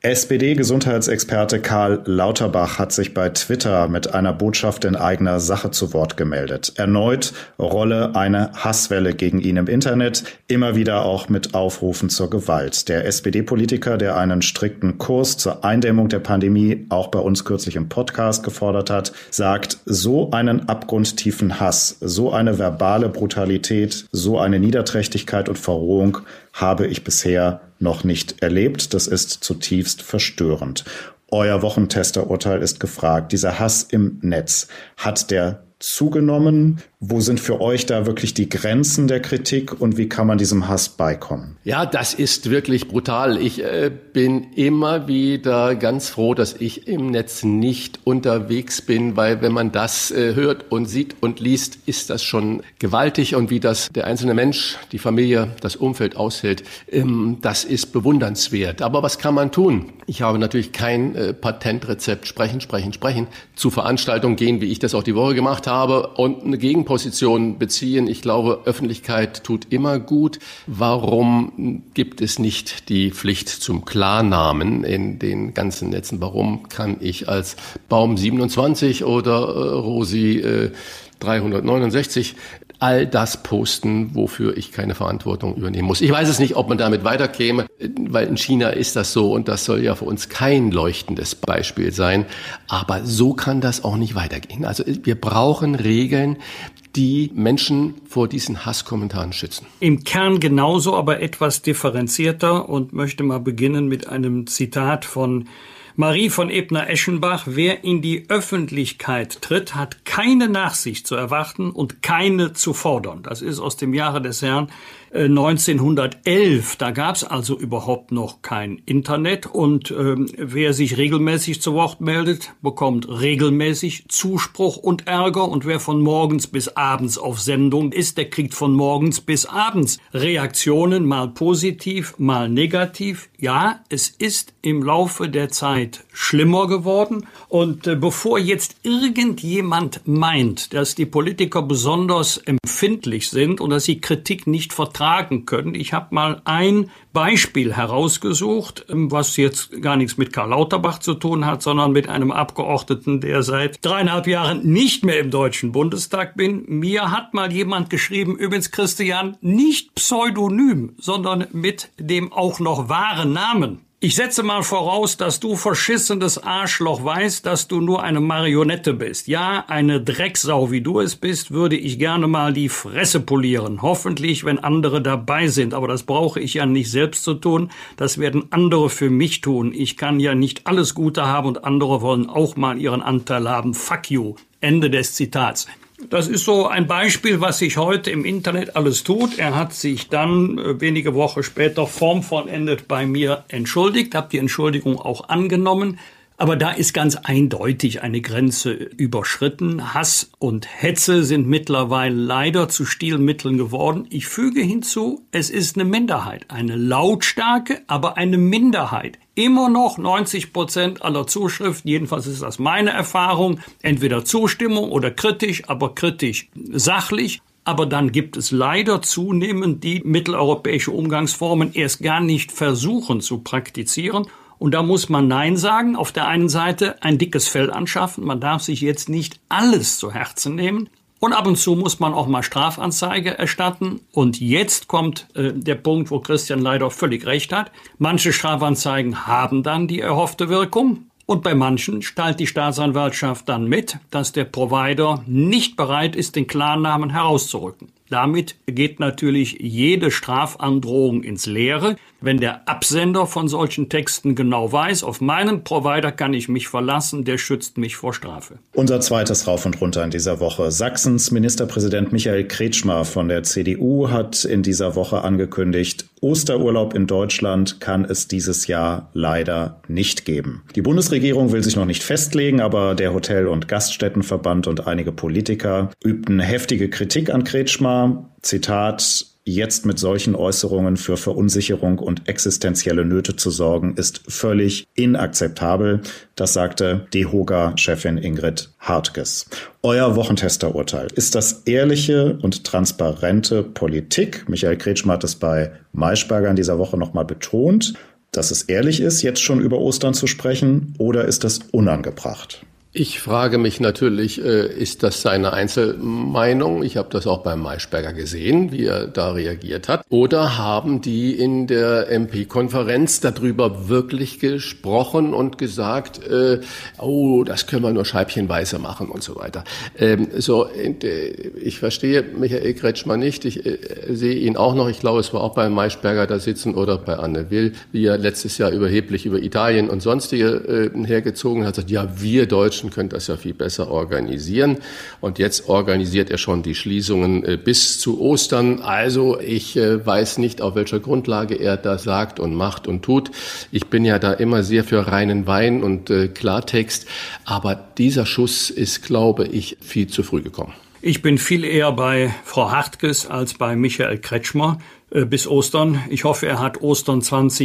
SPD-Gesundheitsexperte Karl Lauterbach hat sich bei Twitter mit einer Botschaft in eigener Sache zu Wort gemeldet. Erneut rolle eine Hasswelle gegen ihn im Internet, immer wieder auch mit Aufrufen zur Gewalt. Der SPD-Politiker, der einen strikten Kurs zur Eindämmung der Pandemie auch bei uns kürzlich im Podcast gefordert hat, sagt, so einen abgrundtiefen Hass, so eine verbale Brutalität, so eine Niederträchtigkeit und Verrohung habe ich bisher noch nicht erlebt. Das ist zutiefst verstörend. Euer Wochentester-Urteil ist gefragt. Dieser Hass im Netz, hat der zugenommen? Wo sind für euch da wirklich die Grenzen der Kritik und wie kann man diesem Hass beikommen? Ja, das ist wirklich brutal. Ich bin immer wieder ganz froh, dass ich im Netz nicht unterwegs bin, weil wenn man das hört und sieht und liest, ist das schon gewaltig und wie das der einzelne Mensch, die Familie, das Umfeld aushält, das ist bewundernswert. Aber was kann man tun? Ich habe natürlich kein Patentrezept. Sprechen. Zu Veranstaltungen gehen, wie ich das auch die Woche gemacht habe und eine Gegenposition beziehen. Ich glaube, Öffentlichkeit tut immer gut. Warum gibt es nicht die Pflicht zum Klarnamen in den ganzen Netzen? Warum kann ich als Baum 27 oder Rosi 369 all das posten, wofür ich keine Verantwortung übernehmen muss? Ich weiß es nicht, ob man damit weiterkäme, weil in China ist das so und das soll ja für uns kein leuchtendes Beispiel sein. Aber so kann das auch nicht weitergehen. Also wir brauchen Regeln, die Menschen vor diesen Hasskommentaren schützen. Im Kern genauso, aber etwas differenzierter und möchte mal beginnen mit einem Zitat von Marie von Ebner-Eschenbach: Wer in die Öffentlichkeit tritt, hat keine Nachsicht zu erwarten und keine zu fordern. Das ist aus dem Jahre des Herrn 1911. Da gab es also überhaupt noch kein Internet und wer sich regelmäßig zu Wort meldet, bekommt regelmäßig Zuspruch und Ärger und wer von morgens bis abends auf Sendung ist, der kriegt von morgens bis abends Reaktionen, mal positiv, mal negativ. Ja, es ist im Laufe der Zeit schlimmer geworden und bevor jetzt irgendjemand meint, dass die Politiker besonders empfindlich sind und dass sie Kritik nicht vertragen können. Ich habe mal ein Beispiel herausgesucht, was jetzt gar nichts mit Karl Lauterbach zu tun hat, sondern mit einem Abgeordneten, der seit 3,5 Jahren nicht mehr im Deutschen Bundestag bin. Mir hat mal jemand geschrieben, übrigens Christian, nicht pseudonym, sondern mit dem auch noch wahren Namen. Ich setze mal voraus, dass du verschissenes Arschloch weißt, dass du nur eine Marionette bist. Ja, eine Drecksau, wie du es bist, würde ich gerne mal die Fresse polieren. Hoffentlich, wenn andere dabei sind. Aber das brauche ich ja nicht selbst zu tun. Das werden andere für mich tun. Ich kann ja nicht alles Gute haben und andere wollen auch mal ihren Anteil haben. Fuck you. Ende des Zitats. Das ist so ein Beispiel, was sich heute im Internet alles tut. Er hat sich dann wenige Wochen später formvollendet bei mir entschuldigt, habe die Entschuldigung auch angenommen. Aber da ist ganz eindeutig eine Grenze überschritten. Hass und Hetze sind mittlerweile leider zu Stilmitteln geworden. Ich füge hinzu, es ist eine Minderheit, eine lautstarke, aber eine Minderheit. Immer noch 90% aller Zuschriften, jedenfalls ist das meine Erfahrung, entweder Zustimmung oder kritisch, aber kritisch sachlich. Aber dann gibt es leider zunehmend die mitteleuropäische Umgangsformen erst gar nicht versuchen zu praktizieren. Und da muss man Nein sagen. Auf der einen Seite ein dickes Fell anschaffen. Man darf sich jetzt nicht alles zu Herzen nehmen. Und ab und zu muss man auch mal Strafanzeige erstatten. Und jetzt kommt der Punkt, wo Christian leider völlig recht hat. Manche Strafanzeigen haben dann die erhoffte Wirkung. Und bei manchen teilt die Staatsanwaltschaft dann mit, dass der Provider nicht bereit ist, den Klarnamen herauszurücken. Damit geht natürlich jede Strafandrohung ins Leere. Wenn der Absender von solchen Texten genau weiß, auf meinen Provider kann ich mich verlassen, der schützt mich vor Strafe. Unser zweites Rauf und Runter in dieser Woche. Sachsens Ministerpräsident Michael Kretschmer von der CDU hat in dieser Woche angekündigt, Osterurlaub in Deutschland kann es dieses Jahr leider nicht geben. Die Bundesregierung will sich noch nicht festlegen, aber der Hotel- und Gaststättenverband und einige Politiker übten heftige Kritik an Kretschmer. Zitat: Jetzt mit solchen Äußerungen für Verunsicherung und existenzielle Nöte zu sorgen, ist völlig inakzeptabel. Das sagte DEHOGA-Chefin Ingrid Hartges. Euer Wochentester-Urteil. Ist das ehrliche und transparente Politik? Michael Kretschmer hat es bei Maischberger in dieser Woche nochmal betont. dass es ehrlich ist, jetzt schon über Ostern zu sprechen, oder ist das unangebracht? Ich frage mich natürlich, ist das seine Einzelmeinung? Ich habe das auch beim Maischberger gesehen, wie er da reagiert hat. Oder haben die in der MP-Konferenz darüber wirklich gesprochen und gesagt, das können wir nur scheibchenweise machen und so weiter. Ich verstehe Michael Kretschmer nicht. Ich sehe ihn auch noch, ich glaube, es war auch beim Maischberger da sitzen oder bei Anne Will, wie er letztes Jahr überheblich über Italien und sonstige hergezogen hat, sagt, ja, wir Deutschen können das ja viel besser organisieren. Und jetzt organisiert er schon die Schließungen bis zu Ostern. Also ich weiß nicht, auf welcher Grundlage er das sagt und macht und tut. Ich bin ja da immer sehr für reinen Wein und Klartext. Aber dieser Schuss ist, glaube ich, viel zu früh gekommen. Ich bin viel eher bei Frau Hartges als bei Michael Kretschmer. Bis Ostern. Ich hoffe, er hat Ostern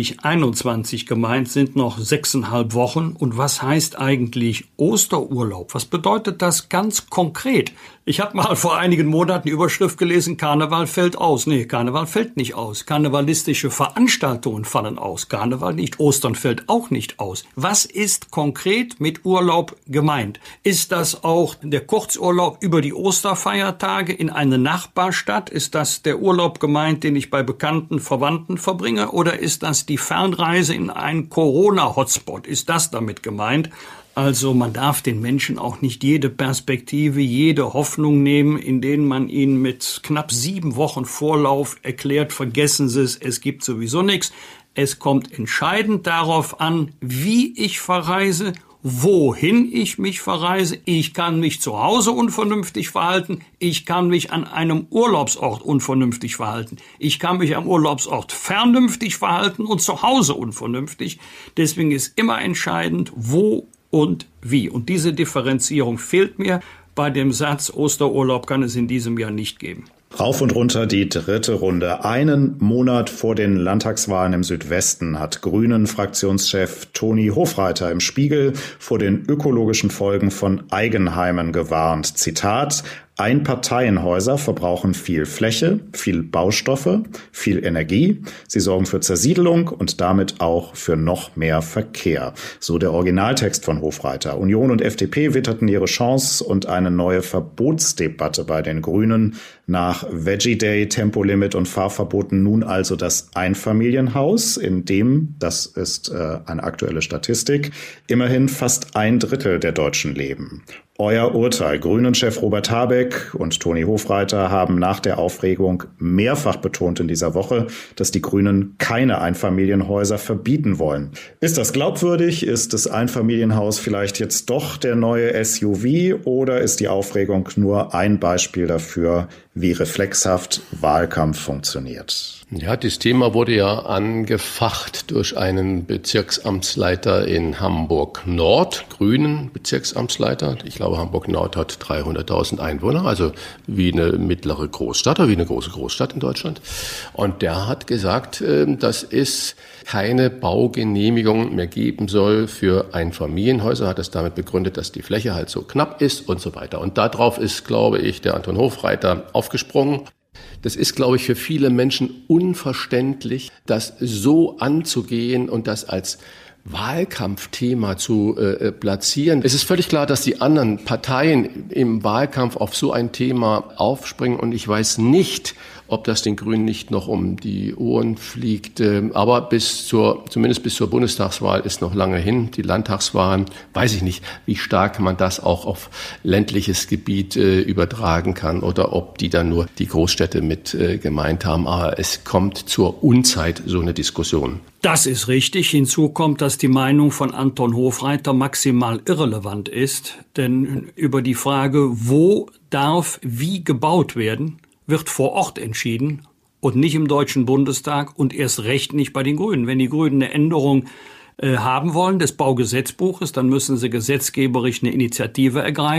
2021 gemeint, sind noch 6,5 Wochen. Und was heißt eigentlich Osterurlaub? Was bedeutet das ganz konkret? Ich habe mal vor einigen Monaten die Überschrift gelesen, Karneval fällt aus. Nee, Karneval fällt nicht aus. Karnevalistische Veranstaltungen fallen aus. Karneval nicht. Ostern fällt auch nicht aus. Was ist konkret mit Urlaub gemeint? Ist das auch der Kurzurlaub über die Osterfeiertage in eine Nachbarstadt? Ist das der Urlaub gemeint, den ich bei bekannten Verwandten verbringe? Oder ist das die Fernreise in einen Corona-Hotspot? Ist das damit gemeint? Also man darf den Menschen auch nicht jede Perspektive, jede Hoffnung nehmen, in denen man ihnen mit knapp 7 Wochen Vorlauf erklärt, vergessen Sie es gibt sowieso nichts. Es kommt entscheidend darauf an, wie ich verreise, wohin ich mich verreise. Ich kann mich zu Hause unvernünftig verhalten. Ich kann mich an einem Urlaubsort unvernünftig verhalten. Ich kann mich am Urlaubsort vernünftig verhalten und zu Hause unvernünftig. Deswegen ist immer entscheidend, wo und wie. Und diese Differenzierung fehlt mir. Bei dem Satz, Osterurlaub kann es in diesem Jahr nicht geben. Rauf und runter die dritte Runde. Einen Monat vor den Landtagswahlen im Südwesten hat Grünen-Fraktionschef Toni Hofreiter im Spiegel vor den ökologischen Folgen von Eigenheimen gewarnt. Zitat: Einparteienhäuser verbrauchen viel Fläche, viel Baustoffe, viel Energie. Sie sorgen für Zersiedelung und damit auch für noch mehr Verkehr. So der Originaltext von Hofreiter. Union und FDP witterten ihre Chance und eine neue Verbotsdebatte bei den Grünen. Nach Veggie Day, Tempolimit und Fahrverboten nun also das Einfamilienhaus, in dem, das ist eine aktuelle Statistik, immerhin fast 1/3 der Deutschen leben. Euer Urteil. Grünen-Chef Robert Habeck und Toni Hofreiter haben nach der Aufregung mehrfach betont in dieser Woche, dass die Grünen keine Einfamilienhäuser verbieten wollen. Ist das glaubwürdig? Ist das Einfamilienhaus vielleicht jetzt doch der neue SUV? Oder ist die Aufregung nur ein Beispiel dafür, wie reflexhaft Wahlkampf funktioniert? Ja, das Thema wurde ja angefacht durch einen Bezirksamtsleiter in Hamburg-Nord, Grünen Bezirksamtsleiter. Ich glaube, Hamburg-Nord hat 300.000 Einwohner, also wie eine mittlere Großstadt oder wie eine große Großstadt in Deutschland. Und der hat gesagt, dass es keine Baugenehmigung mehr geben soll für Einfamilienhäuser, hat es damit begründet, dass die Fläche halt so knapp ist und so weiter. Und darauf ist, glaube ich, der Anton Hofreiter aufgesprungen. Das ist, glaube ich, für viele Menschen unverständlich, das so anzugehen und das als Wahlkampfthema zu platzieren. Es ist völlig klar, dass die anderen Parteien im Wahlkampf auf so ein Thema aufspringen und ich weiß nicht, ob das den Grünen nicht noch um die Ohren fliegt. Aber zumindest bis zur Bundestagswahl ist noch lange hin. Die Landtagswahlen, weiß ich nicht, wie stark man das auch auf ländliches Gebiet übertragen kann oder ob die dann nur die Großstädte mit gemeint haben. Aber es kommt zur Unzeit so eine Diskussion. Das ist richtig. Hinzu kommt, dass die Meinung von Anton Hofreiter maximal irrelevant ist. Denn über die Frage, wo darf wie gebaut werden, wird vor Ort entschieden und nicht im Deutschen Bundestag und erst recht nicht bei den Grünen. Wenn die Grünen eine Änderung haben wollen des Baugesetzbuches, dann müssen sie gesetzgeberisch eine Initiative ergreifen.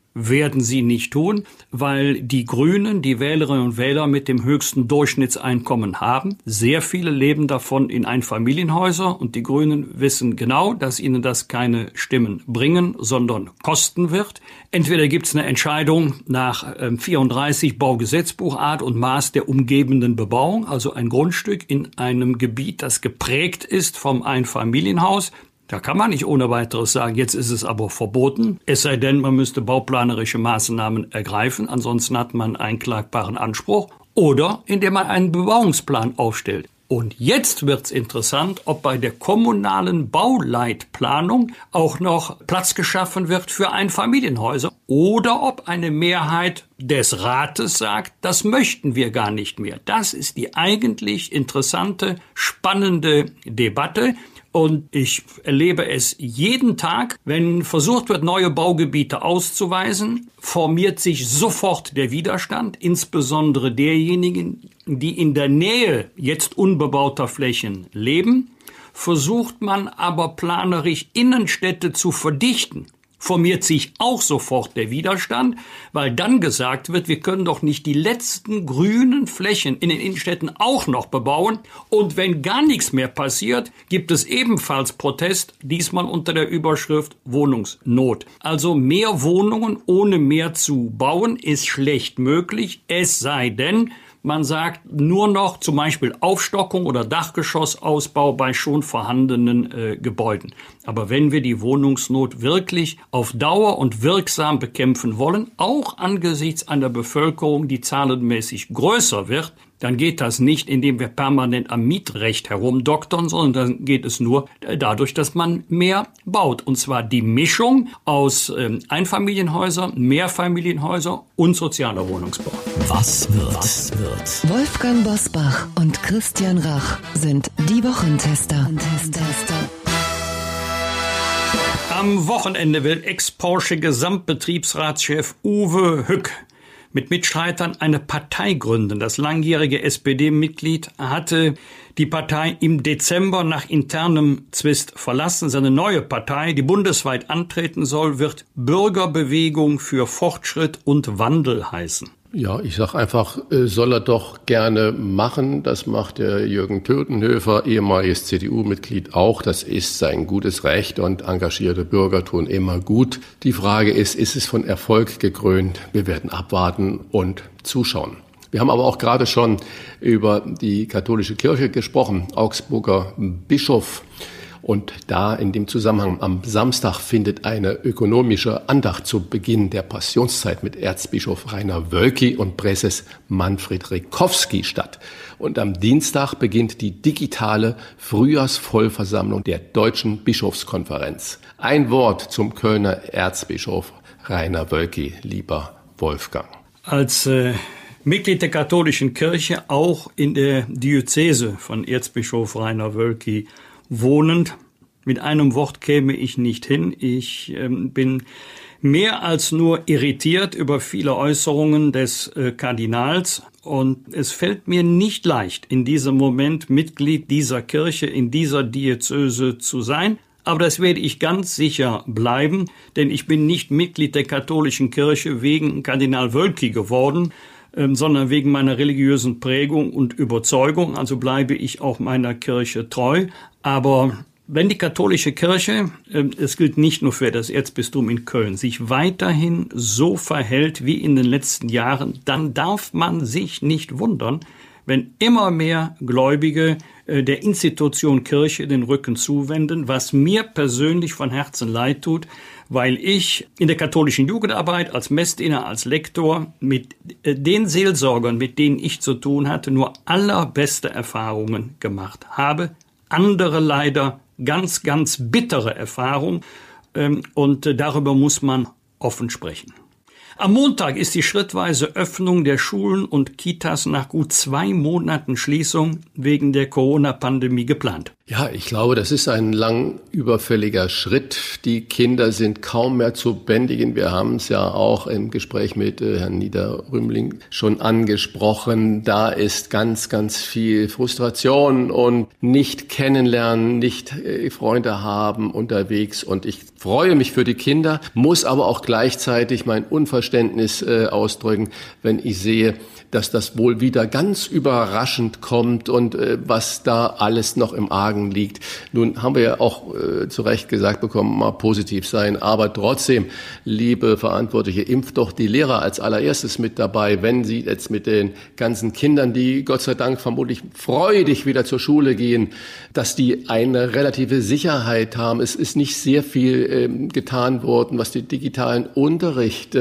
werden sie nicht tun, weil die Grünen, die Wählerinnen und Wähler mit dem höchsten Durchschnittseinkommen haben. Sehr viele leben davon in Einfamilienhäusern und die Grünen wissen genau, dass ihnen das keine Stimmen bringen, sondern kosten wird. Entweder gibt es eine Entscheidung nach 34 Baugesetzbuch Art und Maß der umgebenden Bebauung, also ein Grundstück in einem Gebiet, das geprägt ist vom Einfamilienhaus. Da kann man nicht ohne weiteres sagen, jetzt ist es aber verboten, es sei denn, man müsste bauplanerische Maßnahmen ergreifen, ansonsten hat man einen klagbaren Anspruch, oder indem man einen Bebauungsplan aufstellt. Und jetzt wird's interessant, ob bei der kommunalen Bauleitplanung auch noch Platz geschaffen wird für Einfamilienhäuser oder ob eine Mehrheit des Rates sagt, das möchten wir gar nicht mehr. Das ist die eigentlich interessante, spannende Debatte. Und ich erlebe es jeden Tag, wenn versucht wird, neue Baugebiete auszuweisen, formiert sich sofort der Widerstand, insbesondere derjenigen, die in der Nähe jetzt unbebauter Flächen leben. Versucht man aber planerisch Innenstädte zu verdichten, formiert sich auch sofort der Widerstand, weil dann gesagt wird, wir können doch nicht die letzten grünen Flächen in den Innenstädten auch noch bebauen. Und wenn gar nichts mehr passiert, gibt es ebenfalls Protest, diesmal unter der Überschrift Wohnungsnot. Also mehr Wohnungen ohne mehr zu bauen ist schlecht möglich, es sei denn, man sagt nur noch zum Beispiel Aufstockung oder Dachgeschossausbau bei schon vorhandenen Gebäuden. Aber wenn wir die Wohnungsnot wirklich auf Dauer und wirksam bekämpfen wollen, auch angesichts einer Bevölkerung, die zahlenmäßig größer wird, dann geht das nicht, indem wir permanent am Mietrecht herumdoktern, sondern dann geht es nur dadurch, dass man mehr baut. Und zwar die Mischung aus Einfamilienhäusern, Mehrfamilienhäusern und sozialer Wohnungsbau. Was wird? Wolfgang Bosbach und Christian Rach sind die Wochentester. Am Wochenende will Ex-Porsche-Gesamtbetriebsratschef Uwe Hück mit Mitstreitern eine Partei gründen. Das langjährige SPD-Mitglied hatte die Partei im Dezember nach internem Zwist verlassen. Seine neue Partei, die bundesweit antreten soll, wird Bürgerbewegung für Fortschritt und Wandel heißen. Ja, ich sag einfach, soll er doch gerne machen. Das macht der Jürgen Tötenhöfer, ehemaliges CDU-Mitglied, auch. Das ist sein gutes Recht und engagierte Bürger tun immer gut. Die Frage ist es von Erfolg gekrönt? Wir werden abwarten und zuschauen. Wir haben aber auch gerade schon über die katholische Kirche gesprochen, Augsburger Bischof. Und da in dem Zusammenhang am Samstag findet eine ökonomische Andacht zu Beginn der Passionszeit mit Erzbischof Rainer Wölki und Präses Manfred Rikowski statt. Und am Dienstag beginnt die digitale Frühjahrsvollversammlung der Deutschen Bischofskonferenz. Ein Wort zum Kölner Erzbischof Rainer Wölki, lieber Wolfgang. Als Mitglied der katholischen Kirche, auch in der Diözese von Erzbischof Rainer Wölki wohnend, mit einem Wort käme ich nicht hin. Ich bin mehr als nur irritiert über viele Äußerungen des Kardinals und es fällt mir nicht leicht, in diesem Moment Mitglied dieser Kirche, in dieser Diözese zu sein. Aber das werde ich ganz sicher bleiben, denn ich bin nicht Mitglied der katholischen Kirche wegen Kardinal Wölki geworden, sondern wegen meiner religiösen Prägung und Überzeugung. Also bleibe ich auch meiner Kirche treu. Aber wenn die katholische Kirche, es gilt nicht nur für das Erzbistum in Köln, sich weiterhin so verhält wie in den letzten Jahren, dann darf man sich nicht wundern, wenn immer mehr Gläubige der Institution Kirche den Rücken zuwenden, was mir persönlich von Herzen leid tut, weil ich in der katholischen Jugendarbeit als Messdiener, als Lektor mit den Seelsorgern, mit denen ich zu tun hatte, nur allerbeste Erfahrungen gemacht habe. Andere leider ganz, ganz bittere Erfahrungen und darüber muss man offen sprechen. Am Montag ist die schrittweise Öffnung der Schulen und Kitas nach gut 2 Monaten Schließung wegen der Corona-Pandemie geplant. Ja, ich glaube, das ist ein lang überfälliger Schritt. Die Kinder sind kaum mehr zu bändigen. Wir haben es ja auch im Gespräch mit Herrn Niederrümling schon angesprochen. Da ist ganz, ganz viel Frustration und nicht kennenlernen, nicht Freunde haben unterwegs. Und ich freue mich für die Kinder, muss aber auch gleichzeitig mein Unverständnis ausdrücken, wenn ich sehe, dass das wohl wieder ganz überraschend kommt und was da alles noch im Argen liegt. Nun haben wir ja auch zu Recht gesagt bekommen, mal positiv sein, aber trotzdem, liebe Verantwortliche, impft doch die Lehrer als allererstes mit dabei, wenn sie jetzt mit den ganzen Kindern, die Gott sei Dank vermutlich freudig wieder zur Schule gehen, dass die eine relative Sicherheit haben. Es ist nicht sehr viel getan worden, was den digitalen Unterricht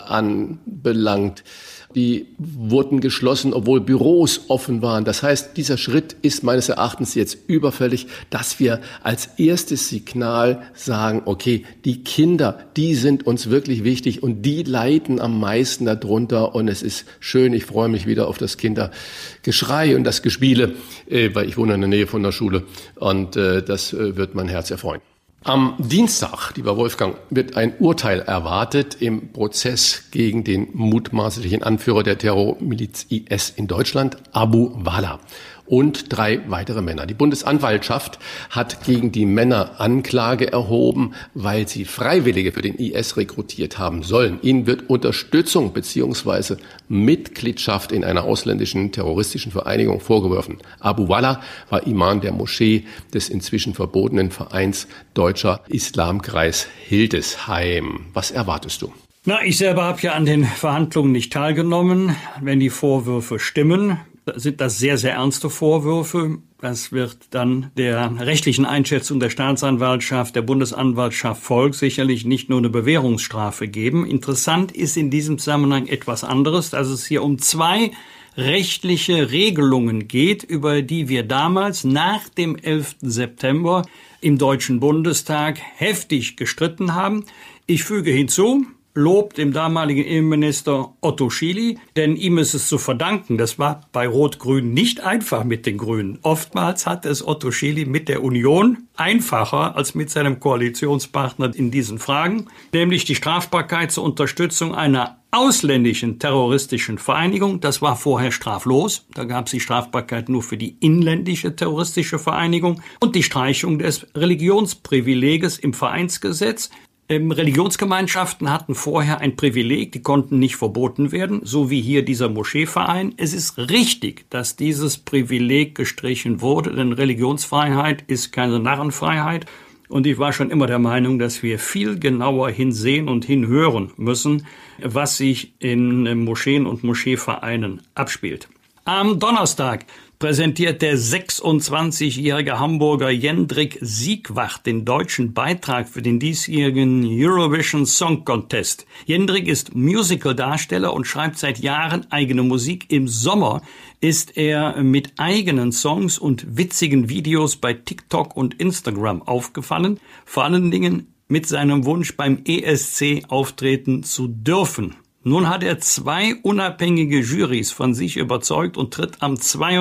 anbelangt. Die wurden geschlossen, obwohl Büros offen waren. Das heißt, dieser Schritt ist meines Erachtens jetzt überfällig, dass wir als erstes Signal sagen, okay, die Kinder, die sind uns wirklich wichtig und die leiden am meisten darunter. Und es ist schön, ich freue mich wieder auf das Kindergeschrei und das Gespiele, weil ich wohne in der Nähe von der Schule und das wird mein Herz erfreuen. Am Dienstag, lieber Wolfgang, wird ein Urteil erwartet im Prozess gegen den mutmaßlichen Anführer der Terrormiliz IS in Deutschland, Abu Wallah, und 3 weitere Männer. Die Bundesanwaltschaft hat gegen die Männer Anklage erhoben, weil sie Freiwillige für den IS rekrutiert haben sollen. Ihnen wird Unterstützung bzw. Mitgliedschaft in einer ausländischen terroristischen Vereinigung vorgeworfen. Abu Wallah war Imam der Moschee des inzwischen verbotenen Vereins Deutscher Islamkreis Hildesheim. Was erwartest du? Ich selber habe ja an den Verhandlungen nicht teilgenommen. Wenn die Vorwürfe stimmen, sind das sehr, sehr ernste Vorwürfe. Das wird dann der rechtlichen Einschätzung der Staatsanwaltschaft, der Bundesanwaltschaft folgt, sicherlich nicht nur eine Bewährungsstrafe geben. Interessant ist in diesem Zusammenhang etwas anderes, dass es hier um 2 rechtliche Regelungen geht, über die wir damals nach dem 11. September im Deutschen Bundestag heftig gestritten haben. Ich füge hinzu, Lob dem damaligen Innenminister Otto Schily, denn ihm ist es zu verdanken. Das war bei Rot-Grün nicht einfach mit den Grünen. Oftmals hat es Otto Schily mit der Union einfacher als mit seinem Koalitionspartner in diesen Fragen, nämlich die Strafbarkeit zur Unterstützung einer ausländischen terroristischen Vereinigung. Das war vorher straflos. Da gab es die Strafbarkeit nur für die inländische terroristische Vereinigung und die Streichung des Religionsprivileges im Vereinsgesetz. Religionsgemeinschaften hatten vorher ein Privileg, die konnten nicht verboten werden, so wie hier dieser Moscheeverein. Es ist richtig, dass dieses Privileg gestrichen wurde, denn Religionsfreiheit ist keine Narrenfreiheit. Und ich war schon immer der Meinung, dass wir viel genauer hinsehen und hinhören müssen, was sich in Moscheen und Moscheevereinen abspielt. Am Donnerstag präsentiert der 26-jährige Hamburger Jendrik Siegwart den deutschen Beitrag für den diesjährigen Eurovision Song Contest. Jendrik ist Musical-Darsteller und schreibt seit Jahren eigene Musik. Im Sommer ist er mit eigenen Songs und witzigen Videos bei TikTok und Instagram aufgefallen, vor allen Dingen mit seinem Wunsch beim ESC auftreten zu dürfen. Nun hat er 2 unabhängige Jurys von sich überzeugt und tritt am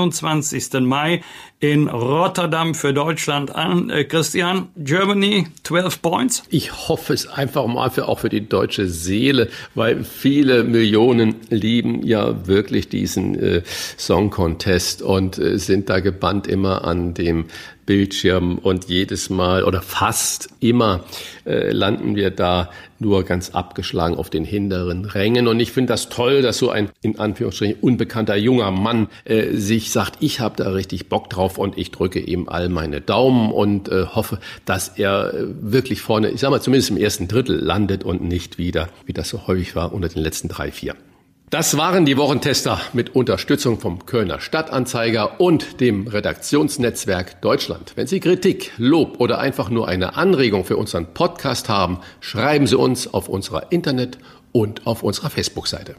22. Mai in Rotterdam für Deutschland an. Christian, Germany, 12 points? Ich hoffe es einfach mal auch für die deutsche Seele, weil viele Millionen lieben ja wirklich diesen Song Contest und sind da gebannt immer an dem Bildschirm und jedes Mal oder fast immer landen wir da nur ganz abgeschlagen auf den hinteren Rängen. Und ich finde das toll, dass so ein in Anführungsstrichen unbekannter junger Mann sich sagt, ich habe da richtig Bock drauf und ich drücke ihm all meine Daumen und hoffe, dass er wirklich vorne, ich sag mal zumindest im ersten Drittel landet und nicht wieder, wie das so häufig war, unter den letzten 3, 4. Das waren die Wochentester mit Unterstützung vom Kölner Stadtanzeiger und dem Redaktionsnetzwerk Deutschland. Wenn Sie Kritik, Lob oder einfach nur eine Anregung für unseren Podcast haben, schreiben Sie uns auf unserer Internet- und auf unserer Facebook-Seite.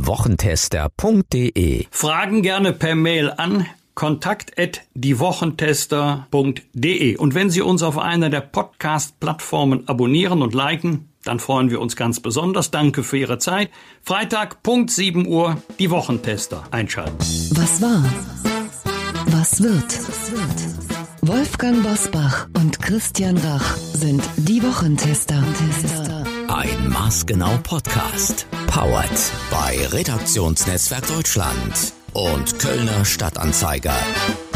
diewochentester.de. Fragen gerne per Mail an kontakt@diewochentester.de. Und wenn Sie uns auf einer der Podcast-Plattformen abonnieren und liken, dann freuen wir uns ganz besonders. Danke für Ihre Zeit. Freitag, Punkt 7 Uhr, die Wochentester einschalten. Was war? Was wird? Wolfgang Bosbach und Christian Rach sind die Wochentester. Ein maßgenau Podcast. Powered bei Redaktionsnetzwerk Deutschland und Kölner Stadtanzeiger.